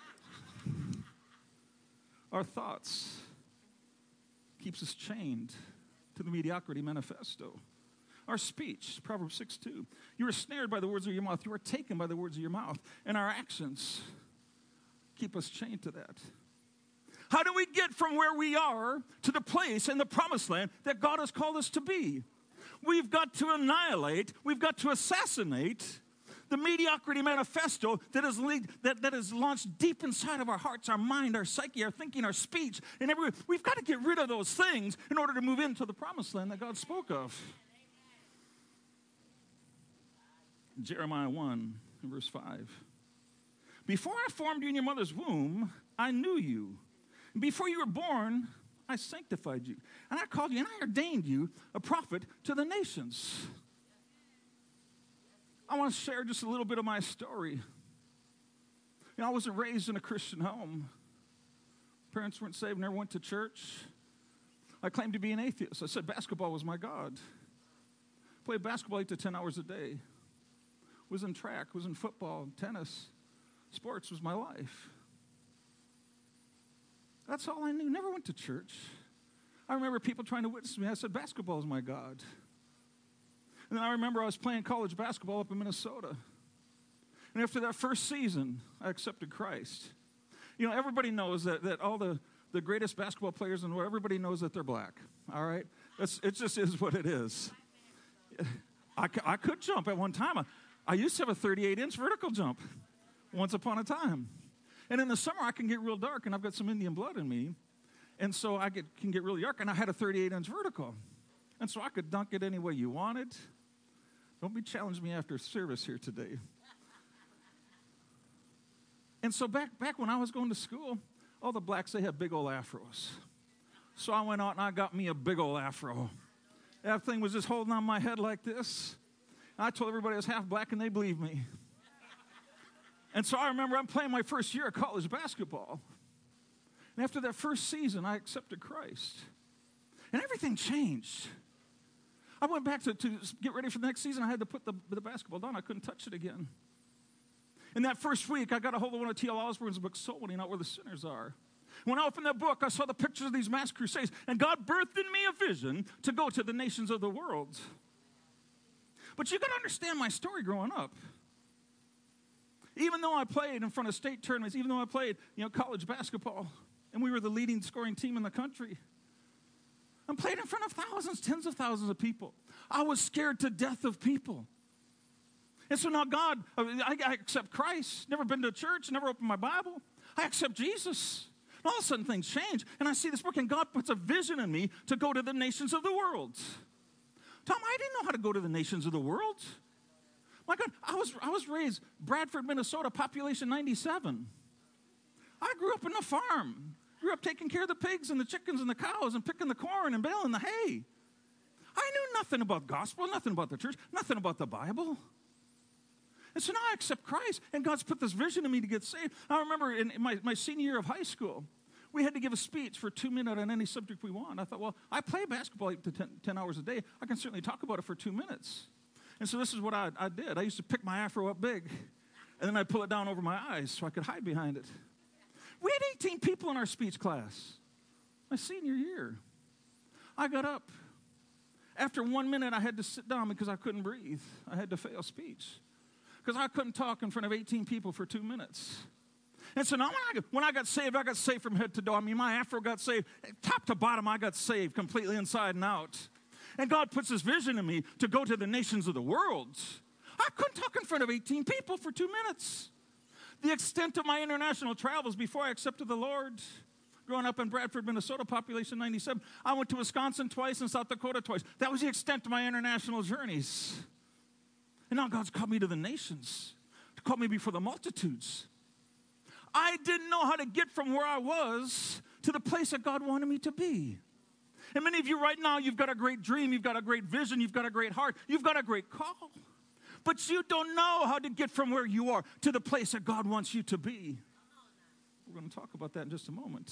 Our thoughts keeps us chained to the mediocrity manifesto. Our speech, Proverbs six two. You are snared by the words of your mouth. You are taken by the words of your mouth. And our actions keep us chained to that. How do we get from where we are to the place in the promised land that God has called us to be? We've got to annihilate, we've got to assassinate the mediocrity manifesto that is, lead, that, that is launched deep inside of our hearts, our mind, our psyche, our thinking, our speech, and everywhere. We've got to get rid of those things in order to move into the promised land that God spoke of. Jeremiah one, verse five. Before I formed you in your mother's womb, I knew you. Before you were born, I sanctified you. And I called you, and I ordained you a prophet to the nations. I want to share just a little bit of my story. You know, I wasn't raised in a Christian home. Parents weren't saved, never went to church. I claimed to be an atheist. I said basketball was my God. Played basketball eight to ten hours a day. Was in track, was in football, tennis. Sports was my life. That's all I knew. Never went to church. I remember people trying to witness me. I said basketball is my God. And then I remember I was playing college basketball up in Minnesota. And after that first season, I accepted Christ. You know, everybody knows that, that all the, the greatest basketball players in the world, everybody knows that they're black, all right? It's, it just is what it is. I, I could jump at one time. I, I used to have a thirty-eight inch vertical jump once upon a time. And in the summer, I can get real dark, and I've got some Indian blood in me. And so I get, can get really dark, and I had a thirty-eight inch vertical. And so I could dunk it any way you wanted. Don't be challenging me after service here today. And so back, back when I was going to school, all the blacks, they had big old afros. So I went out and I got me a big old afro. That thing was just holding on my head like this. And I told everybody I was half black, and they believed me. And so I remember I'm playing my first year of college basketball. And after that first season, I accepted Christ. And everything changed. I went back to, to get ready for the next season. I had to put the, the basketball down. I couldn't touch it again. In that first week, I got a hold of one of T L Osborne's books, Soul Winning, Not Where the Sinners Are. When I opened that book, I saw the pictures of these mass crusades, and God birthed in me a vision to go to the nations of the world. But you got to understand my story growing up. Even though I played in front of state tournaments, even though I played, you know, college basketball, and we were the leading scoring team in the country, I played in front of thousands, tens of thousands of people. I was scared to death of people. And so now God, I, I accept Christ, never been to church, never opened my Bible. I accept Jesus. And all of a sudden things change, and I see this book, and God puts a vision in me to go to the nations of the world. Tom, I didn't know how to go to the nations of the world. My God, I was, I was raised Bradford, Minnesota, population ninety-seven. I grew up in a farm. Grew up taking care of the pigs and the chickens and the cows and picking the corn and baling the hay. I knew nothing about gospel, nothing about the church, nothing about the Bible. And so now I accept Christ, and God's put this vision in me to get saved. I remember in my, my senior year of high school, we had to give a speech for two minutes on any subject we want. I thought, well, I play basketball eight to ten, ten hours a day. I can certainly talk about it for two minutes. And so this is what I, I did. I used to pick my afro up big, and then I'd pull it down over my eyes so I could hide behind it. We had eighteen people in our speech class my senior year. I got up. After one minute, I had to sit down because I couldn't breathe. I had to fail speech because I couldn't talk in front of eighteen people for two minutes. And so now when I, got, when I got saved, I got saved from head to toe. I mean, my afro got saved. Top to bottom, I got saved completely inside and out. And God puts this vision in me to go to the nations of the world. I couldn't talk in front of eighteen people for two minutes. The extent of my international travels before I accepted the Lord, growing up in Bradford, Minnesota, population ninety-seven. I went to Wisconsin twice and South Dakota twice. That was the extent of my international journeys. And now God's called me to the nations, to call me before the multitudes. I didn't know how to get from where I was to the place that God wanted me to be. And many of you right now, you've got a great dream, you've got a great vision, you've got a great heart, you've got a great call. But you don't know how to get from where you are to the place that God wants you to be. We're going to talk about that in just a moment.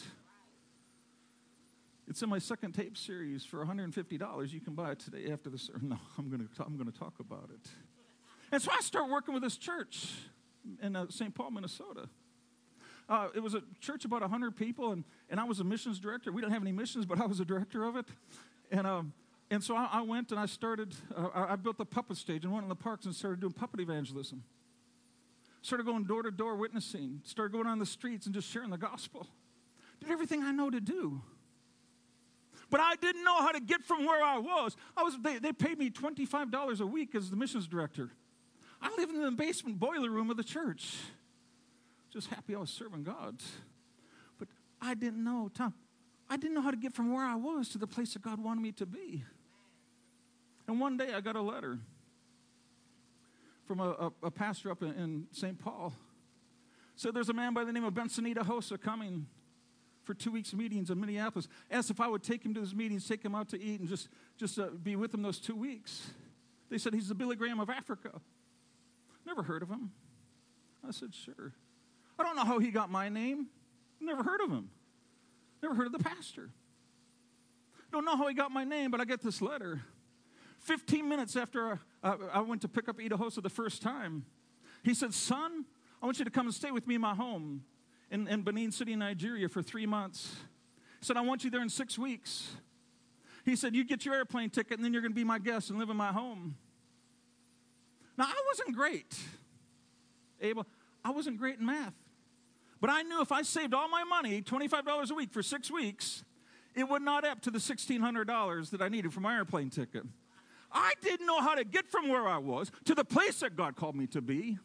It's in my second tape series for one hundred fifty dollars. You can buy it today after the sermon. No, I'm going to, I'm going to talk about it. And so I started working with this church in uh, Saint Paul, Minnesota. Uh, it was a church about one hundred people, and, and I was a missions director. We didn't have any missions, but I was a director of it. And um, and so I, I went and I started, uh, I, I built a puppet stage and went in the parks and started doing puppet evangelism. Started going door to door witnessing. Started going on the streets and just sharing the gospel. Did everything I know to do. But I didn't know how to get from where I was. I was they, they paid me twenty-five dollars a week as the missions director. I lived in the basement boiler room of the church. Just happy I was serving God. But I didn't know, Tom, I didn't know how to get from where I was to the place that God wanted me to be. And one day I got a letter from a, a, a pastor up in, in Saint Paul. Said there's a man by the name of Bensanita Hosa coming for two weeks meetings in Minneapolis. Asked if I would take him to his meetings, take him out to eat, and just, just uh, be with him those two weeks. They said he's the Billy Graham of Africa. Never heard of him. I said, sure. I don't know how he got my name. Never heard of him. Never heard of the pastor. Don't know how he got my name, but I get this letter. Fifteen minutes after I, I went to pick up Ida Hosa the first time, he said, son, I want you to come and stay with me in my home in, in Benin City, Nigeria for three months. He said, I want you there in six weeks. He said, you get your airplane ticket, and then you're going to be my guest and live in my home. Now, I wasn't great, Abel. I wasn't great in math. But I knew if I saved all my money, twenty-five dollars a week for six weeks, it would not add up to the sixteen hundred dollars that I needed for my airplane ticket. I didn't know how to get from where I was to the place that God called me to be.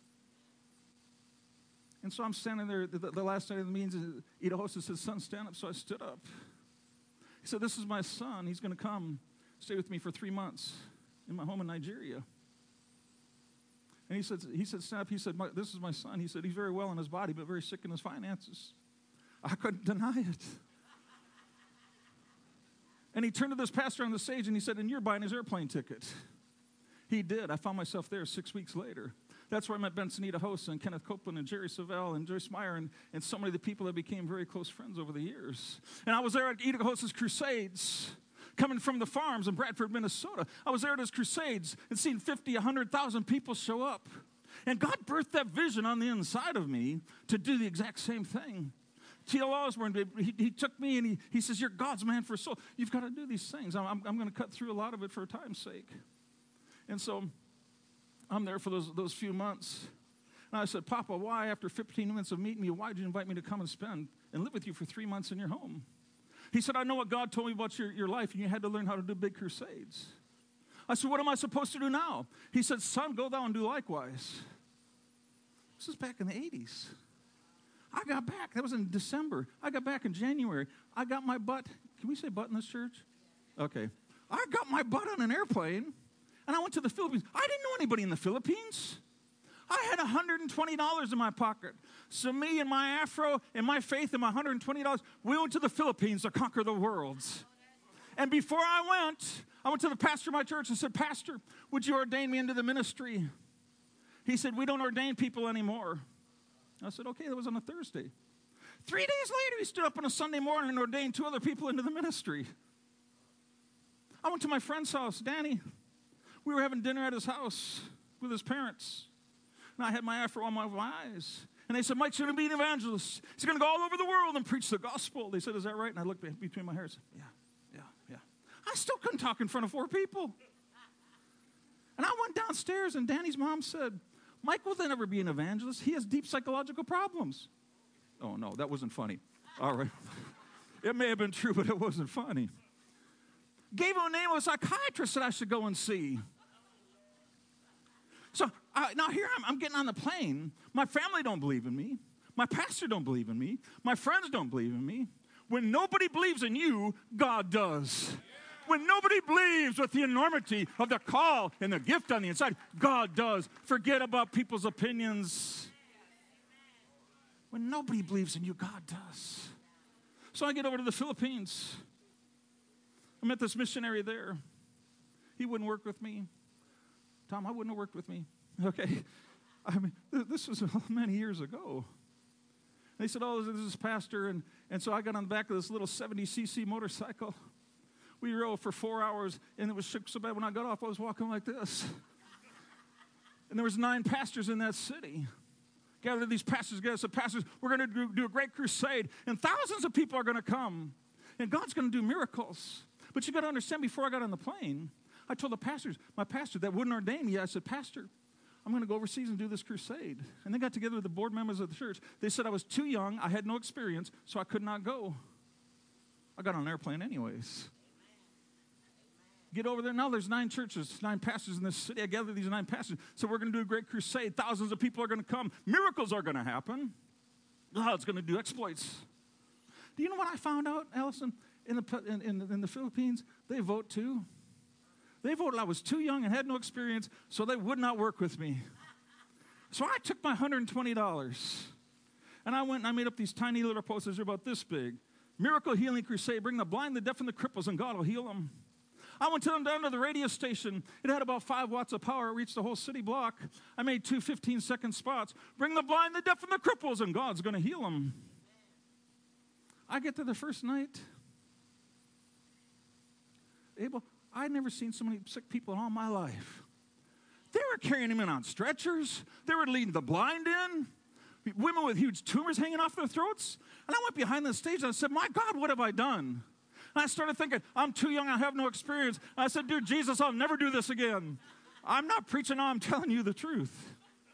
And so I'm standing there the, the last night of the meetings, and Ida Hosa said, son, stand up. So I stood up. He said, this is my son. He's going to come stay with me for three months in my home in Nigeria. And he said, he said, stand up. He said, this is my son. He said, he's very well in his body, but very sick in his finances. I couldn't deny it. And he turned to this pastor on the stage, and he said, and you're buying his airplane ticket. He did. I found myself there six weeks later. That's where I met Bensanita Hosa and Kenneth Copeland and Jerry Savelle and Joyce Meyer and, and so many of the people that became very close friends over the years. And I was there at Ida Hosa's crusades, coming from the farms in Bradford, Minnesota. I was there at his crusades and seeing fifty, one hundred thousand people show up. And God birthed that vision on the inside of me to do the exact same thing. T L Osborne, he, he took me and he, he says, you're God's man for soul. You've got to do these things. I'm, I'm, I'm going to cut through a lot of it for time's sake. And so I'm there for those, those few months. And I said, Papa, why, after fifteen minutes of meeting me, why did you invite me to come and spend and live with you for three months in your home? He said, I know what God told me about your, your life, and you had to learn how to do big crusades. I said, what am I supposed to do now? He said, son, go thou and do likewise. This is back in the eighties. I got back. That was in December. I got back in January. I got my butt. Can we say butt in this church? Okay. I got my butt on an airplane, and I went to the Philippines. I didn't know anybody in the Philippines. I had one hundred twenty dollars in my pocket. So me and my afro and my faith and my one hundred twenty dollars, we went to the Philippines to conquer the world. And before I went, I went to the pastor of my church and said, Pastor, would you ordain me into the ministry? He said, we don't ordain people anymore. I said, okay, that was on a Thursday. Three days later, he stood up on a Sunday morning and ordained two other people into the ministry. I went to my friend's house, Danny. We were having dinner at his house with his parents. And I had my afro on my eyes. And they said, Mike's going to be an evangelist. He's going to go all over the world and preach the gospel. They said, is that right? And I looked between my hairs. Yeah, yeah, yeah. I still couldn't talk in front of four people. And I went downstairs, and Danny's mom said, Mike will then never be an evangelist. He has deep psychological problems. Oh, no, that wasn't funny. All right. It may have been true, but it wasn't funny. Gave him a name of a psychiatrist that I should go and see. So uh, now here I'm, I'm getting on the plane. My family don't believe in me. My pastor don't believe in me. My friends don't believe in me. When nobody believes in you, God does. When nobody believes with the enormity of the call and the gift on the inside, God does. Forget about people's opinions. When nobody believes in you, God does. So I get over to the Philippines. I met this missionary there. He wouldn't work with me. Tom, I wouldn't have worked with me. Okay. I mean, this was many years ago. They said, oh, this is pastor. And, and so I got on the back of this little seventy c c motorcycle. We rode for four hours, and it was shook so bad when I got off, I was walking like this. And there was nine pastors in that city. Gathered these pastors together, said, pastors, we're going to do, do a great crusade, and thousands of people are going to come. And God's going to do miracles. But you got to understand, before I got on the plane, I told the pastors, my pastor that wouldn't ordain me, I said, Pastor, I'm going to go overseas and do this crusade. And they got together with the board members of the church. They said I was too young, I had no experience, so I could not go. I got on an airplane anyways. Get over there. Now there's nine churches, nine pastors in this city. I gathered these nine pastors. So we're going to do a great crusade. Thousands of people are going to come. Miracles are going to happen. God's going to do exploits. Do you know what I found out, Allison? In the, in, in, in the Philippines, they vote too. They voted I was too young and had no experience, so they would not work with me. So I took my one hundred twenty dollars, and I went and I made up these tiny little posters. They're about this big. Miracle Healing Crusade. Bring the blind, the deaf, and the cripples, and God will heal them. I went to them down to the radio station. It had about five watts of power. It reached the whole city block. I made two fifteen-second spots. Bring the blind, the deaf, and the cripples, and God's going to heal them. I get to the first night. Abel, I'd never seen so many sick people in all my life. They were carrying them in on stretchers. They were leading the blind in. Women with huge tumors hanging off their throats. And I went behind the stage and I said, my God, what have I done? And I started thinking, I'm too young, I have no experience. And I said, dude, Jesus, I'll never do this again. I'm not preaching now, I'm telling you the truth.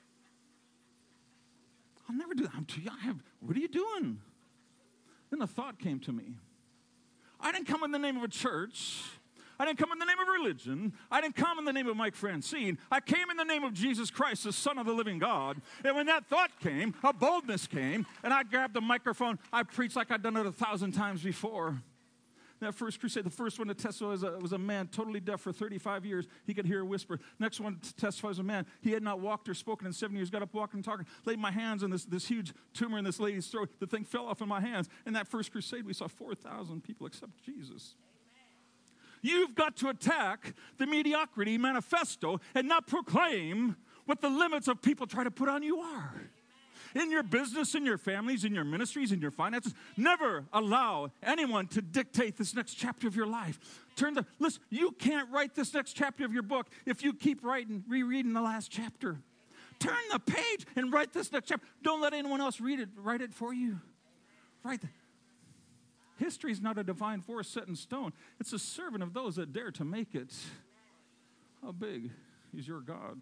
I'll never do that. I'm too young. I have, what are you doing? Then a thought came to me. I didn't come in the name of a church. I didn't come in the name of religion. I didn't come in the name of Mike Francine. I came in the name of Jesus Christ, the Son of the living God. And when that thought came, a boldness came, and I grabbed the microphone. I preached like I'd done it a thousand times before. That first crusade, the first one to testify was a, was a man totally deaf for thirty-five years. He could hear a whisper. Next one to testify was a man. He had not walked or spoken in seven years. Got up walking and talking. Laid my hands on this, this huge tumor in this lady's throat. The thing fell off in my hands. In that first crusade, we saw four thousand people accept Jesus. You've got to attack the mediocrity manifesto and not proclaim what the limits of people try to put on you are. In your business, in your families, in your ministries, in your finances, never allow anyone to dictate this next chapter of your life. Turn the, listen, you can't write this next chapter of your book if you keep writing, rereading the last chapter. Turn the page and write this next chapter. Don't let anyone else read it, write it for you. Write the, History is not a divine force set in stone. It's a servant of those that dare to make it. How big is your God?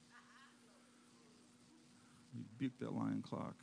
Rebuke that lion clock.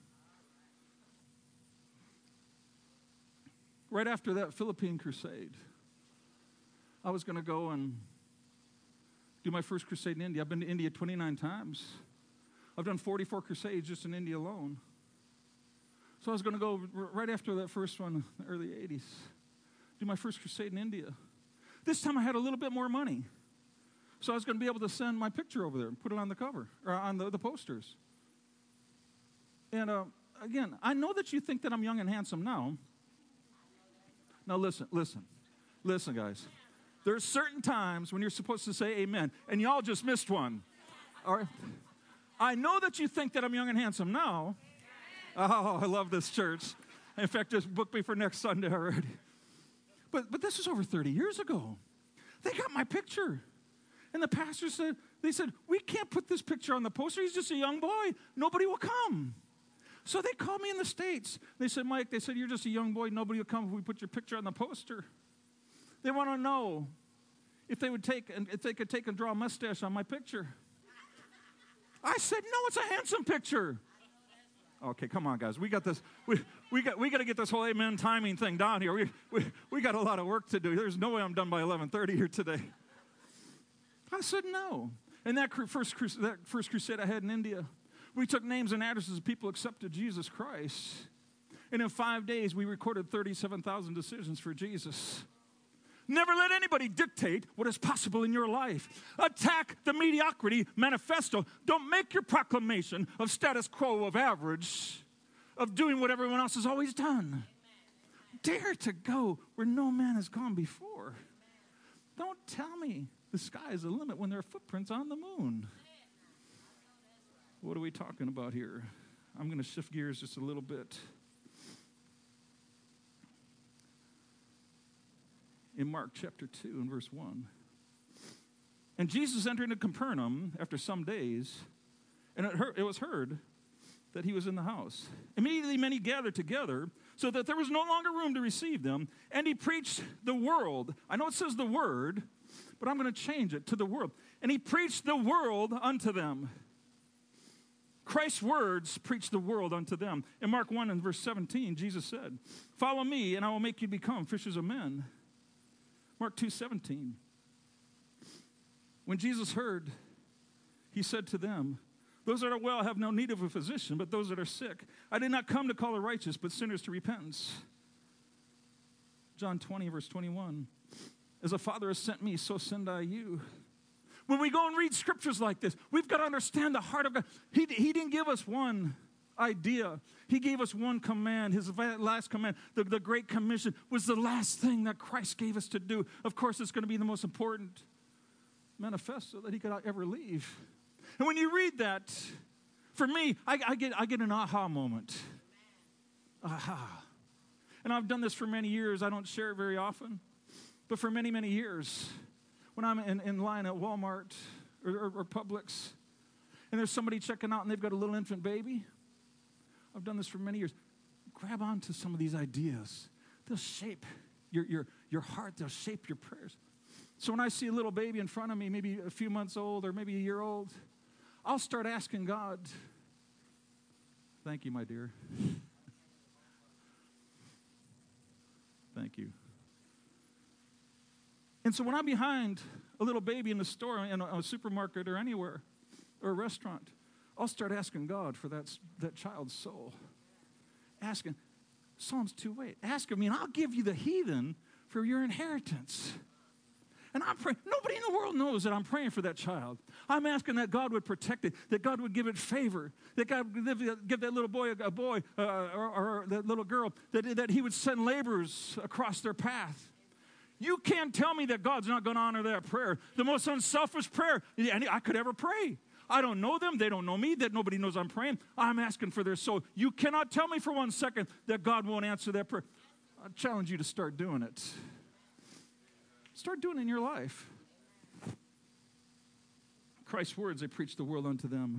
Right after that Philippine crusade, I was going to go and do my first crusade in India. I've been to India twenty-nine times. I've done forty-four crusades just in India alone. So I was going to go right after that first one in the early eighties, do my first crusade in India. This time I had a little bit more money. So I was going to be able to send my picture over there and put it on the cover, or on the, the posters. And uh, again, I know that you think that I'm young and handsome now. Now listen, listen, listen, guys. There's certain times when you're supposed to say amen, and y'all just missed one. All right? I know that you think that I'm young and handsome now. Oh, I love this church. In fact, just booked me for next Sunday already. But but this was over thirty years ago. They got my picture. And the pastor said, they said, we can't put this picture on the poster. He's just a young boy. Nobody will come. So they called me in the States. They said, Mike, they said, you're just a young boy. Nobody will come if we put your picture on the poster. They want to know if they would take, if they could take and draw a mustache on my picture. I said, no, it's a handsome picture. Okay, come on, guys. We got this. We we got we got to get this whole amen timing thing down here. We we we got a lot of work to do. There's no way I'm done by eleven thirty here today. I said no. And that first that first crusade I had in India, we took names and addresses of people who accepted Jesus Christ. And in five days, we recorded thirty-seven thousand decisions for Jesus. Never let anybody dictate what is possible in your life. Attack the mediocrity manifesto. Don't make your proclamation of status quo, of average, of doing what everyone else has always done. Dare to go where no man has gone before. Don't tell me the sky is the limit when there are footprints on the moon. What are we talking about here? I'm going to shift gears just a little bit. In Mark chapter two and verse one. And Jesus entered into Capernaum after some days, and it, heard, it was heard that he was in the house. Immediately many gathered together, so that there was no longer room to receive them, and he preached the world. I know it says the word, but I'm going to change it to the world. And he preached the world unto them. Christ's words preached the world unto them. In Mark one and verse seventeen, Jesus said, "Follow me, and I will make you become fishers of men." Mark two seventeen. When Jesus heard, he said to them, "Those that are well have no need of a physician, but those that are sick. I did not come to call the righteous, but sinners to repentance." John twenty, verse twenty-one. As a Father has sent me, so send I you. When we go and read scriptures like this, we've got to understand the heart of God. He, he didn't give us one idea. He gave us one command. His last command, the, the Great Commission, was the last thing that Christ gave us to do. Of course, it's going to be the most important manifesto that he could ever leave. And when you read that, for me, I, I get I get an aha moment. Aha. And I've done this for many years. I don't share it very often. But for many, many years, when I'm in, in line at Walmart or, or, or Publix, and there's somebody checking out and they've got a little infant baby, I've done this for many years. Grab onto some of these ideas. They'll shape your, your, your heart. They'll shape your prayers. So when I see a little baby in front of me, maybe a few months old or maybe a year old, I'll start asking God, thank you, my dear. Thank you. And so when I'm behind a little baby in the store, in a, a supermarket or anywhere, or a restaurant, I'll start asking God for that, that child's soul. Asking, Psalms two eight, ask of me, and I'll give you the heathen for your inheritance. And I'm praying. Nobody in the world knows that I'm praying for that child. I'm asking that God would protect it, that God would give it favor, that God would give that little boy a boy uh, or, or that little girl, that, that he would send laborers across their path. You can't tell me that God's not going to honor that prayer. The most unselfish prayer I could ever pray. I don't know them. They don't know me. That nobody knows I'm praying. I'm asking for their soul. You cannot tell me for one second that God won't answer that prayer. I challenge you to start doing it. Start doing it in your life. Christ's words, they preach the world unto them.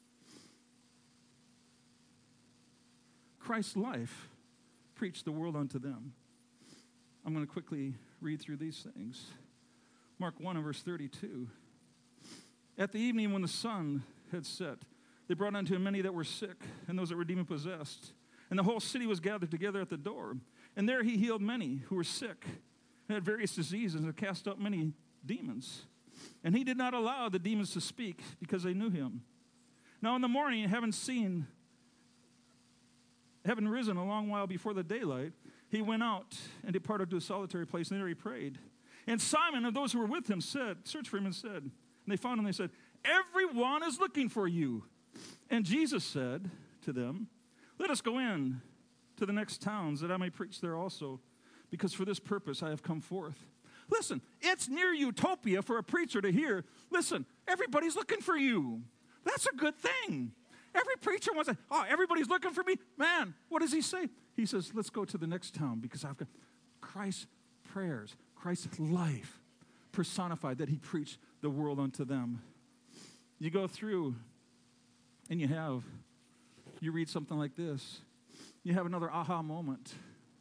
Christ's life preached the world unto them. I'm going to quickly read through these things. Mark one and verse thirty-two. At the evening when the sun had set, they brought unto him many that were sick and those that were demon-possessed. And the whole city was gathered together at the door. And there he healed many who were sick and had various diseases and cast out many demons. And he did not allow the demons to speak because they knew him. Now in the morning, having seen, having risen a long while before the daylight, he went out and departed to a solitary place, and there he prayed. And Simon and those who were with him said, searched for him and said, and they found him, and they said, everyone is looking for you. And Jesus said to them, let us go in to the next towns that I may preach there also, because for this purpose I have come forth. Listen, it's near utopia for a preacher to hear, listen, everybody's looking for you. That's a good thing. Every preacher wants to, oh, everybody's looking for me. Man, what does he say? He says, let's go to the next town because I've got Christ's prayers, Christ's life personified that he preached the world unto them. You go through and you have, you read something like this. You have another aha moment.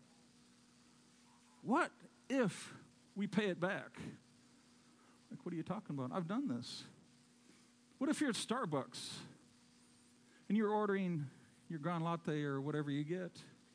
What if we pay it back? Like, what are you talking about? I've done this. What if you're at Starbucks and you're ordering your Grand Latte or whatever you get,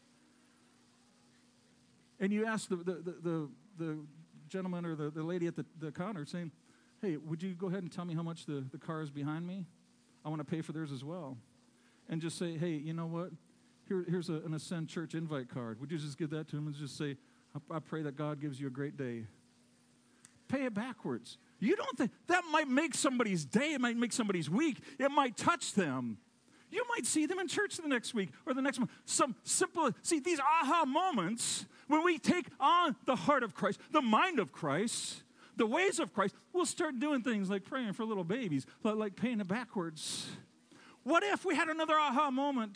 and you ask the, the, the, the, the gentleman or the, the lady at the, the counter saying, hey, would you go ahead and tell me how much the, the car is behind me? I want to pay for theirs as well. And just say, hey, you know what? Here, here's a, an Ascend Church invite card. Would you just give that to him and just say, I, I pray that God gives you a great day. Pay it backwards. You don't think that might make somebody's day, it might make somebody's week, it might touch them. You might see them in church the next week or the next month. Some simple, see, these aha moments, when we take on the heart of Christ, the mind of Christ, the ways of Christ, we'll start doing things like praying for little babies, like paying it backwards. What if we had another aha moment?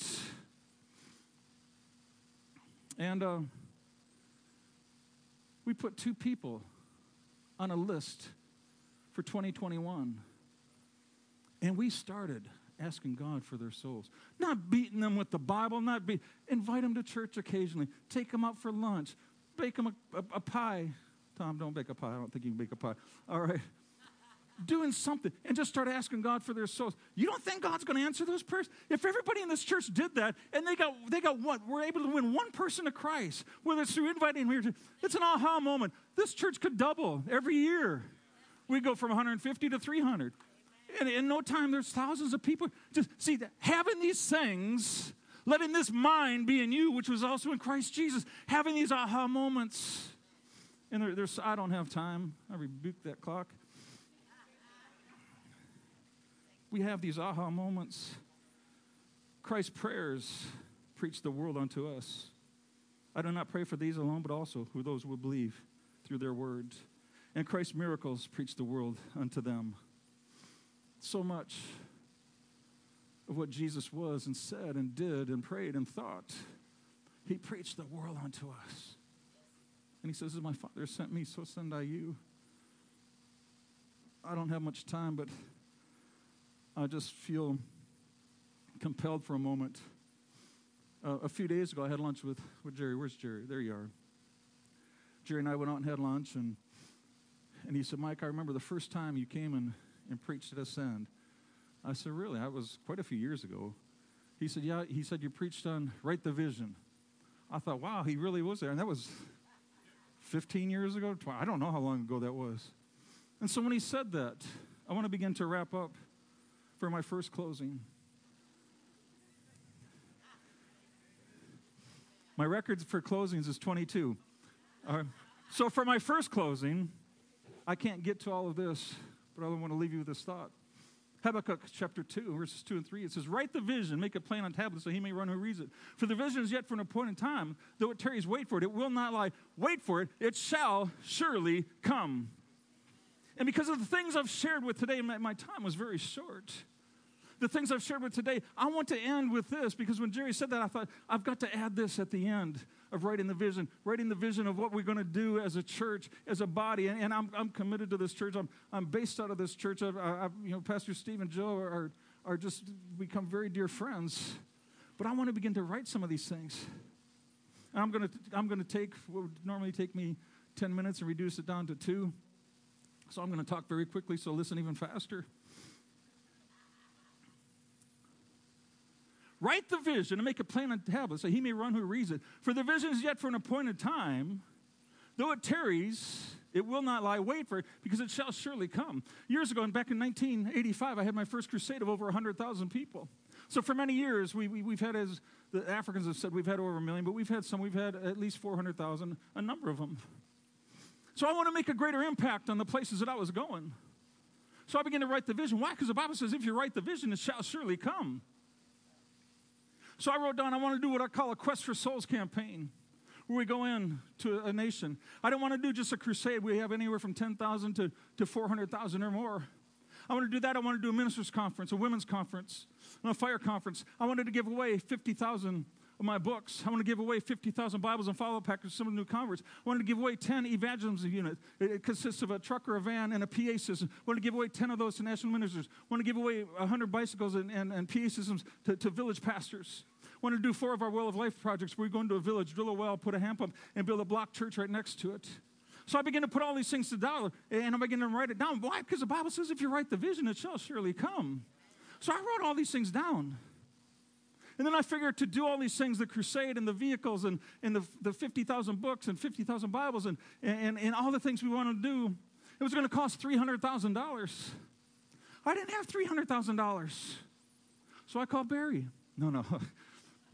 And uh, we put two people on a list for twenty twenty-one. And we started asking God for their souls. Not beating them with the Bible, not be, invite them to church occasionally. Take them out for lunch. Bake them a, a, a pie. Tom, don't bake a pie. I don't think you can bake a pie. All right. Doing something and just start asking God for their souls. You don't think God's going to answer those prayers? If everybody in this church did that and they got they got what? We're able to win one person to Christ, whether it's through inviting them here. It's an aha moment. This church could double every year. We go from one hundred fifty to three hundred. And in no time, there's thousands of people. Just see, having these things, letting this mind be in you, which was also in Christ Jesus, having these aha moments. And there, there's, I don't have time. I rebuke that clock. We have these aha moments. Christ's prayers preach the world unto us. I do not pray for these alone, but also for those who will believe through their words. And Christ's miracles preach the world unto them. So much of what Jesus was and said and did and prayed and thought, he preached the world unto us. And he says, as my Father sent me, so send I you. I don't have much time, but I just feel compelled for a moment. Uh, a few days ago, I had lunch with, with Jerry. Where's Jerry? There you are. Jerry and I went out and had lunch, and and he said, Mike, I remember the first time you came and, and preached at Ascend. I said, really? That was quite a few years ago. He said, yeah. He said, you preached on Write the Vision. I thought, wow, he really was there. And that was fifteen years ago? I don't know how long ago that was. And so when he said that, I want to begin to wrap up for my first closing. My record for closings is twenty-two. Uh, so for my first closing, I can't get to all of this, but I want to leave you with this thought. Habakkuk chapter two, verses two and three, it says, write the vision, make it plain on tablets so he may run who reads it. For the vision is yet for an appointed time, though it tarries, wait for it. It will not lie. Wait for it. It shall surely come. And because of the things I've shared with today, my, my time was very short. The things I've shared with today, I want to end with this, because when Jerry said that, I thought, I've got to add this at the end of writing the vision, writing the vision of what we're going to do as a church, as a body. And, and I'm, I'm committed to this church. I'm, I'm based out of this church. I've, I've, you know, Pastor Steve and Joe are, are just become very dear friends. But I want to begin to write some of these things. And I'm going to, I'm going to take what would normally take me ten minutes and reduce it down to two. So I'm going to talk very quickly, so listen even faster. Write the vision and make it plain on tablets so he may run who reads it. For the vision is yet for an appointed time. Though it tarries, it will not lie. Wait for it, because it shall surely come. Years ago, and back in nineteen eighty-five, I had my first crusade of over one hundred thousand people. So for many years, we, we, we've had, as the Africans have said, we've had over a million, but we've had some, we've had at least four hundred thousand, a number of them. So I want to make a greater impact on the places that I was going. So I began to write the vision. Why? Because the Bible says if you write the vision, it shall surely come. So I wrote down, I want to do what I call a Quest for Souls campaign, where we go in to a nation. I don't want to do just a crusade. We have anywhere from ten thousand to, to four hundred thousand or more. I want to do that. I want to do a ministers' conference, a women's conference, and a fire conference. I wanted to give away fifty thousand of my books. I want to give away fifty thousand Bibles and follow-up packages to some of the new converts. I wanted to give away ten evangelism units. It, it consists of a truck or a van and a P A system. I want to give away ten of those to national ministers. I want to give away one hundred bicycles and, and, and P A systems to, to village pastors. I want to do four of our Well of Life projects where we go into a village, drill a well, put a hand pump, and build a block church right next to it. So I begin to put all these things together, and I begin to write it down. Why? Because the Bible says if you write the vision, it shall surely come. So I wrote all these things down. And then I figured to do all these things, the crusade and the vehicles and, and the, the fifty thousand books and fifty thousand Bibles and, and, and all the things we want to do, it was going to cost three hundred thousand dollars. I didn't have three hundred thousand dollars. So I called Barry. No, no.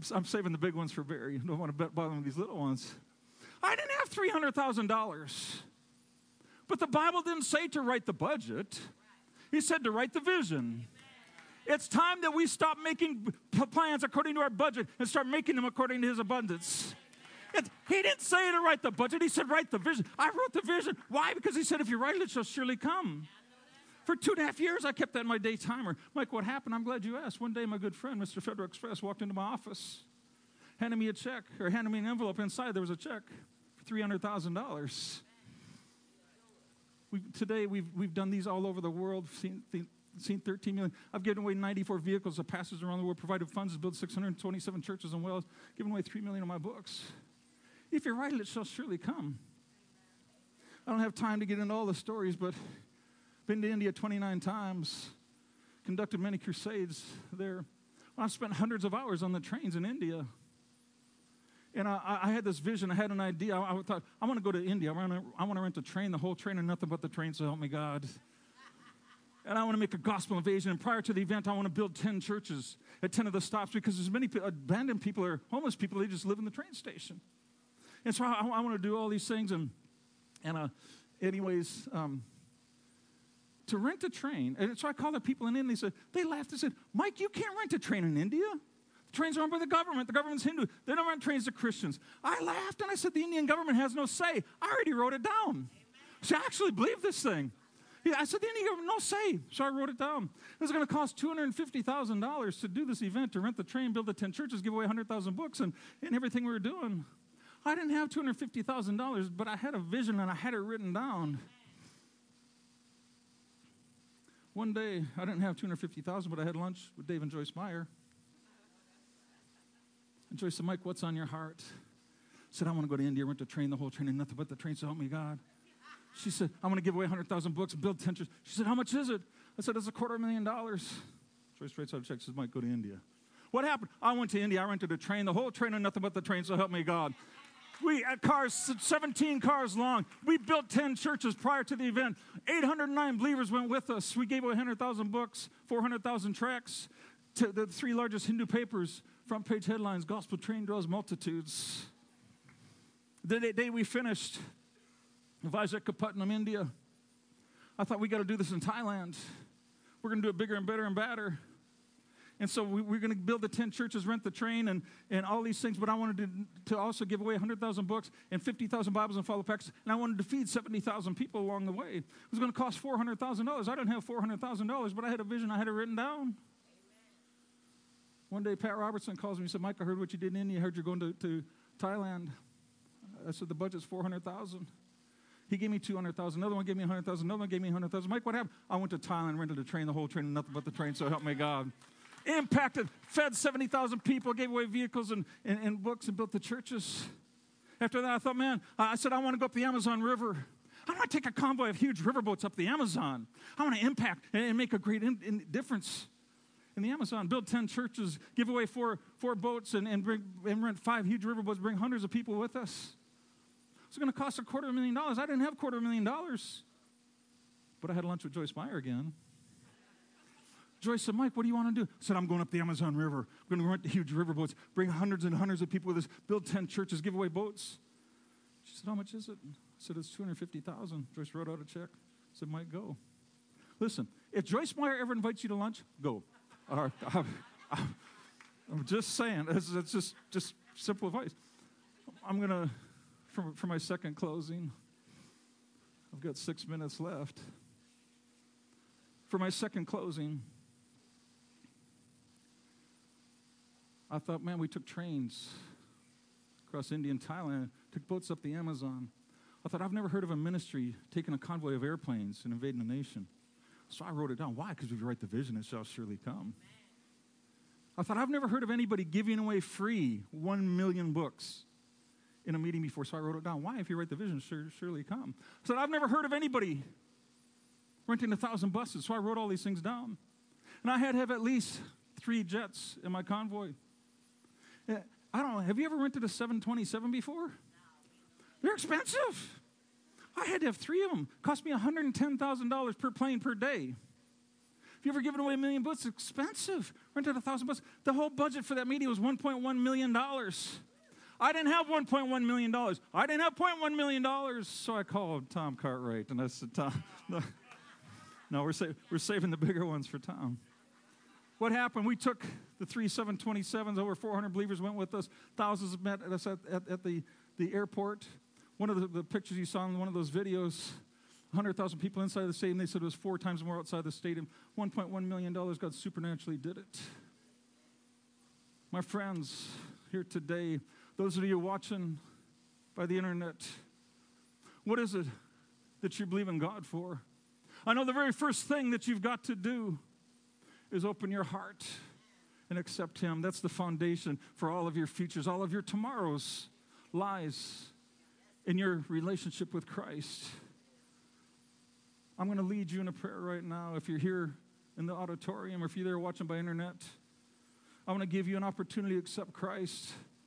I'm saving the big ones for Barry. I don't want to bother with these little ones. I didn't have three hundred thousand dollars. But the Bible didn't say to write the budget. He said to write the vision. It's time that we stop making p- plans according to our budget and start making them according to his abundance. It, he didn't say to write the budget. He said write the vision. I wrote the vision. Why? Because he said if you write it, it shall surely come. For two and a half years, I kept that in my day timer. Mike, what happened? I'm glad you asked. One day, my good friend, Mister Federal Express, walked into my office, handed me a check, or handed me an envelope. Inside, there was a check for three hundred thousand dollars. We, today, we've, we've done these all over the world, seen, seen thirteen million. I've given away ninety-four vehicles to pastors around the world, provided funds to build six hundred twenty-seven churches in Wales, given away three million of my books. If you write it, it shall surely come. I don't have time to get into all the stories, but been to India twenty-nine times, conducted many crusades there. I've spent hundreds of hours on the trains in India. And I, I had this vision, I had an idea. I, I thought, I want to go to India. I want to, I want to rent a train, the whole train, and nothing but the train, so help me God. And I want to make a gospel invasion. And prior to the event, I want to build ten churches at ten of the stops because there's many abandoned people or homeless people, they just live in the train station. And so I, I want to do all these things. And, and uh, anyways, um, to rent a train, and so I called the people in India, they said, they laughed, they said, Mike, you can't rent a train in India. The trains are owned by the government. The government's Hindu. They don't rent trains to Christians. I laughed, and I said, the Indian government has no say. I already wrote it down. Amen. So I actually believe this thing. Yeah, I said, the Indian government, no say. So I wrote it down. It was going to cost two hundred fifty thousand dollars to do this event, to rent the train, build the ten churches, give away one hundred thousand books, and, and everything we were doing. I didn't have two hundred fifty thousand dollars, but I had a vision, and I had it written down. One day, I didn't have two hundred fifty thousand dollars, but I had lunch with Dave and Joyce Meyer. And Joyce said, Mike, what's on your heart? I said, I want to go to India, rent a train, the whole train, and nothing but the train, so help me God. She said, I want to give away one hundred thousand books, build ten churches. She said, how much is it? I said, it's a quarter of a million dollars. Joyce writes out a check, says, Mike, go to India. What happened? I went to India, I rented a train, the whole train, and nothing but the train, so help me God. We had cars, seventeen cars long. We built ten churches prior to the event. eight hundred nine believers went with us. We gave away one hundred thousand books, four hundred thousand tracts to the three largest Hindu papers. Front page headlines, gospel train draws multitudes. The day, day we finished, Visakhapatnam, India, I thought we got to do this in Thailand. We're going to do it bigger and better and badder. And so we, we're going to build the ten churches, rent the train, and, and all these things. But I wanted to, to also give away one hundred thousand books and fifty thousand Bibles and follow packs. And I wanted to feed seventy thousand people along the way. It was going to cost four hundred thousand dollars. I didn't have four hundred thousand dollars, but I had a vision. I had it written down. Amen. One day, Pat Robertson calls me and said, Mike, I heard what you did in India. I heard you're going to, to Thailand. I said, the budget's four hundred thousand dollars. He gave me two hundred thousand dollars. Another one gave me one hundred thousand dollars. Another one gave me one hundred thousand dollars. Mike, what happened? I went to Thailand, rented a train, the whole train, and nothing but the train, so help me God. Impacted, fed seventy thousand people, gave away vehicles and, and, and books, and built the churches. After that, I thought, man, I said, I want to go up the Amazon River. I want to take a convoy of huge riverboats up the Amazon. I want to impact and, and make a great in, in difference in the Amazon. Build ten churches, give away four, four boats, and, and, bring, and rent five huge riverboats, bring hundreds of people with us. It's going to cost a quarter of a million dollars. I didn't have a quarter of a million dollars. But I had lunch with Joyce Meyer again. Joyce said, Mike, what do you want to do? I said, I'm going up the Amazon River. I'm going to rent the huge riverboats, bring hundreds and hundreds of people with us, build ten churches, give away boats. She said, how much is it? I said, it's two hundred fifty thousand dollars. Joyce wrote out a check. I said, Mike, go. Listen, if Joyce Meyer ever invites you to lunch, go. All right, I'm, I'm just saying. It's, it's just, just simple advice. I'm going to, for, for my second closing, I've got six minutes left. For my second closing, I thought, man, we took trains across India and Thailand, took boats up the Amazon. I thought, I've never heard of a ministry taking a convoy of airplanes and invading a nation. So I wrote it down. Why? Because if you write the vision, it shall surely come. I thought, I've never heard of anybody giving away free one million books in a meeting before, so I wrote it down. Why? If you write the vision, it shall surely come. I said, I've never heard of anybody renting a thousand buses, so I wrote all these things down. And I had to have at least three jets in my convoy. I don't know, have you ever rented a seven twenty-seven before? They're expensive. I had to have three of them. Cost me one hundred ten thousand dollars per plane per day. Have you ever given away a million books? It's expensive. Rented a thousand books. The whole budget for that meeting was one point one million dollars. I didn't have one point one million dollars. I didn't have zero point one million dollars. So I called Tom Cartwright, and I said, Tom, no, no we're, sa- we're saving the bigger ones for Tom. What happened? We took the three seven twenty-sevens. Over four hundred believers went with us. Thousands met us at, at, at the, the airport. One of the, the pictures you saw in one of those videos, one hundred thousand people inside the stadium. They said it was four times more outside the stadium. one point one million dollars, God supernaturally did it. My friends, here today, those of you watching by the internet, what is it that you believe in God for? I know the very first thing that you've got to do is open your heart and accept Him. That's the foundation for all of your futures, all of your tomorrows lies in your relationship with Christ. I'm going to lead you in a prayer right now. If you're here in the auditorium or if you're there watching by internet, I want to give you an opportunity to accept Christ,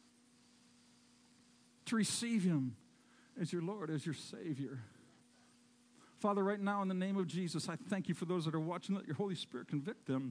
to receive Him as your Lord, as your Savior. Father, right now in the name of Jesus, I thank you for those that are watching. Let your Holy Spirit convict them.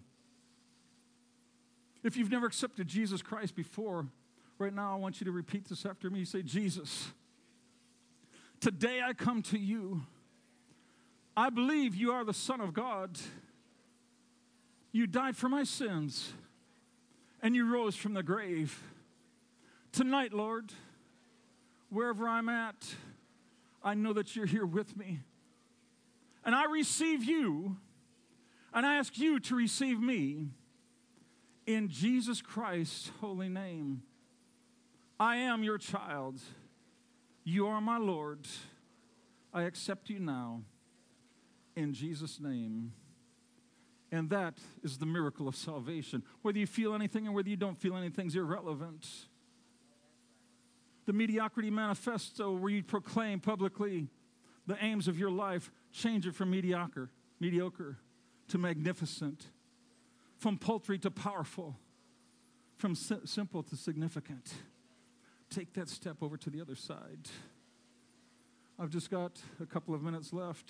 If you've never accepted Jesus Christ before, right now I want you to repeat this after me. Say, Jesus, today I come to you. I believe you are the Son of God. You died for my sins, and you rose from the grave. Tonight, Lord, wherever I'm at, I know that you're here with me. And I receive you, and I ask you to receive me in Jesus Christ's holy name. I am your child. You are my Lord. I accept you now in Jesus' name. And that is the miracle of salvation. Whether you feel anything or whether you don't feel anything is irrelevant. The Mediocrity Manifesto, where you proclaim publicly the aims of your life, change it from mediocre, mediocre to magnificent, from paltry to powerful, from si- simple to significant. Take that step over to the other side. I've just got a couple of minutes left.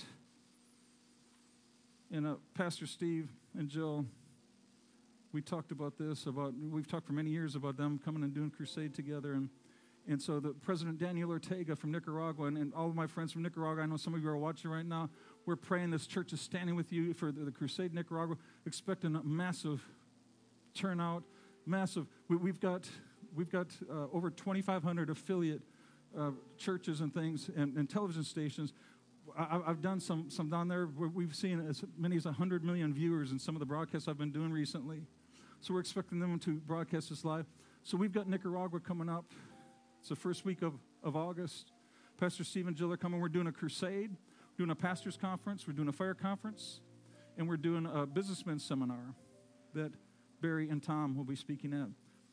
And uh, Pastor Steve and Jill, we talked about this, about we've talked for many years about them coming and doing crusade together. And And so the President Daniel Ortega from Nicaragua, and, and all of my friends from Nicaragua, I know some of you are watching right now, we're praying this church is standing with you for the, the Crusade in Nicaragua, expecting a massive turnout, massive. We, we've got we've got uh, over twenty-five hundred affiliate uh, churches and things and, and television stations. I, I've done some, some down there where we've seen as many as one hundred million viewers in some of the broadcasts I've been doing recently. So we're expecting them to broadcast this live. So we've got Nicaragua coming up. It's the first week of, of August. Pastor Steve and Jill are coming. We're doing a crusade. We're doing a pastor's conference. We're doing a fire conference. And we're doing a businessman seminar that Barry and Tom will be speaking at.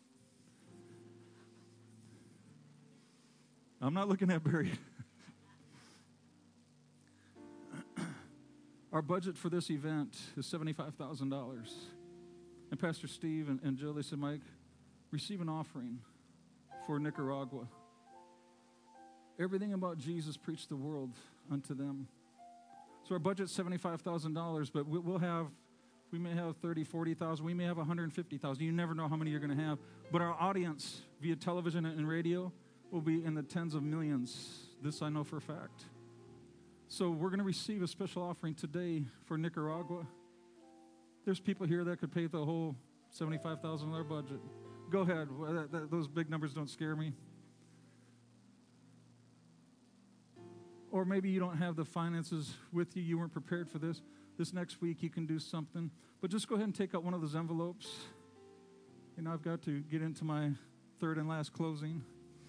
I'm not looking at Barry. Our budget for this event is seventy-five thousand dollars. And Pastor Steve and, and Jill, they said, Mike, receive an offering for Nicaragua. Everything about Jesus preached the world unto them. So our budget's seventy-five thousand dollars, but we'll have, we may have thirty, forty thousand, we may have one hundred fifty thousand. You never know how many you're going to have. But our audience via television and radio will be in the tens of millions. This I know for a fact. So we're going to receive a special offering today for Nicaragua. There's people here that could pay the whole seventy-five thousand dollars budget. Go ahead. That, that, those big numbers don't scare me. Or maybe you don't have the finances with you. You weren't prepared for this. This next week you can do something. But just go ahead and take out one of those envelopes. You know, I've got to get into my third and last closing.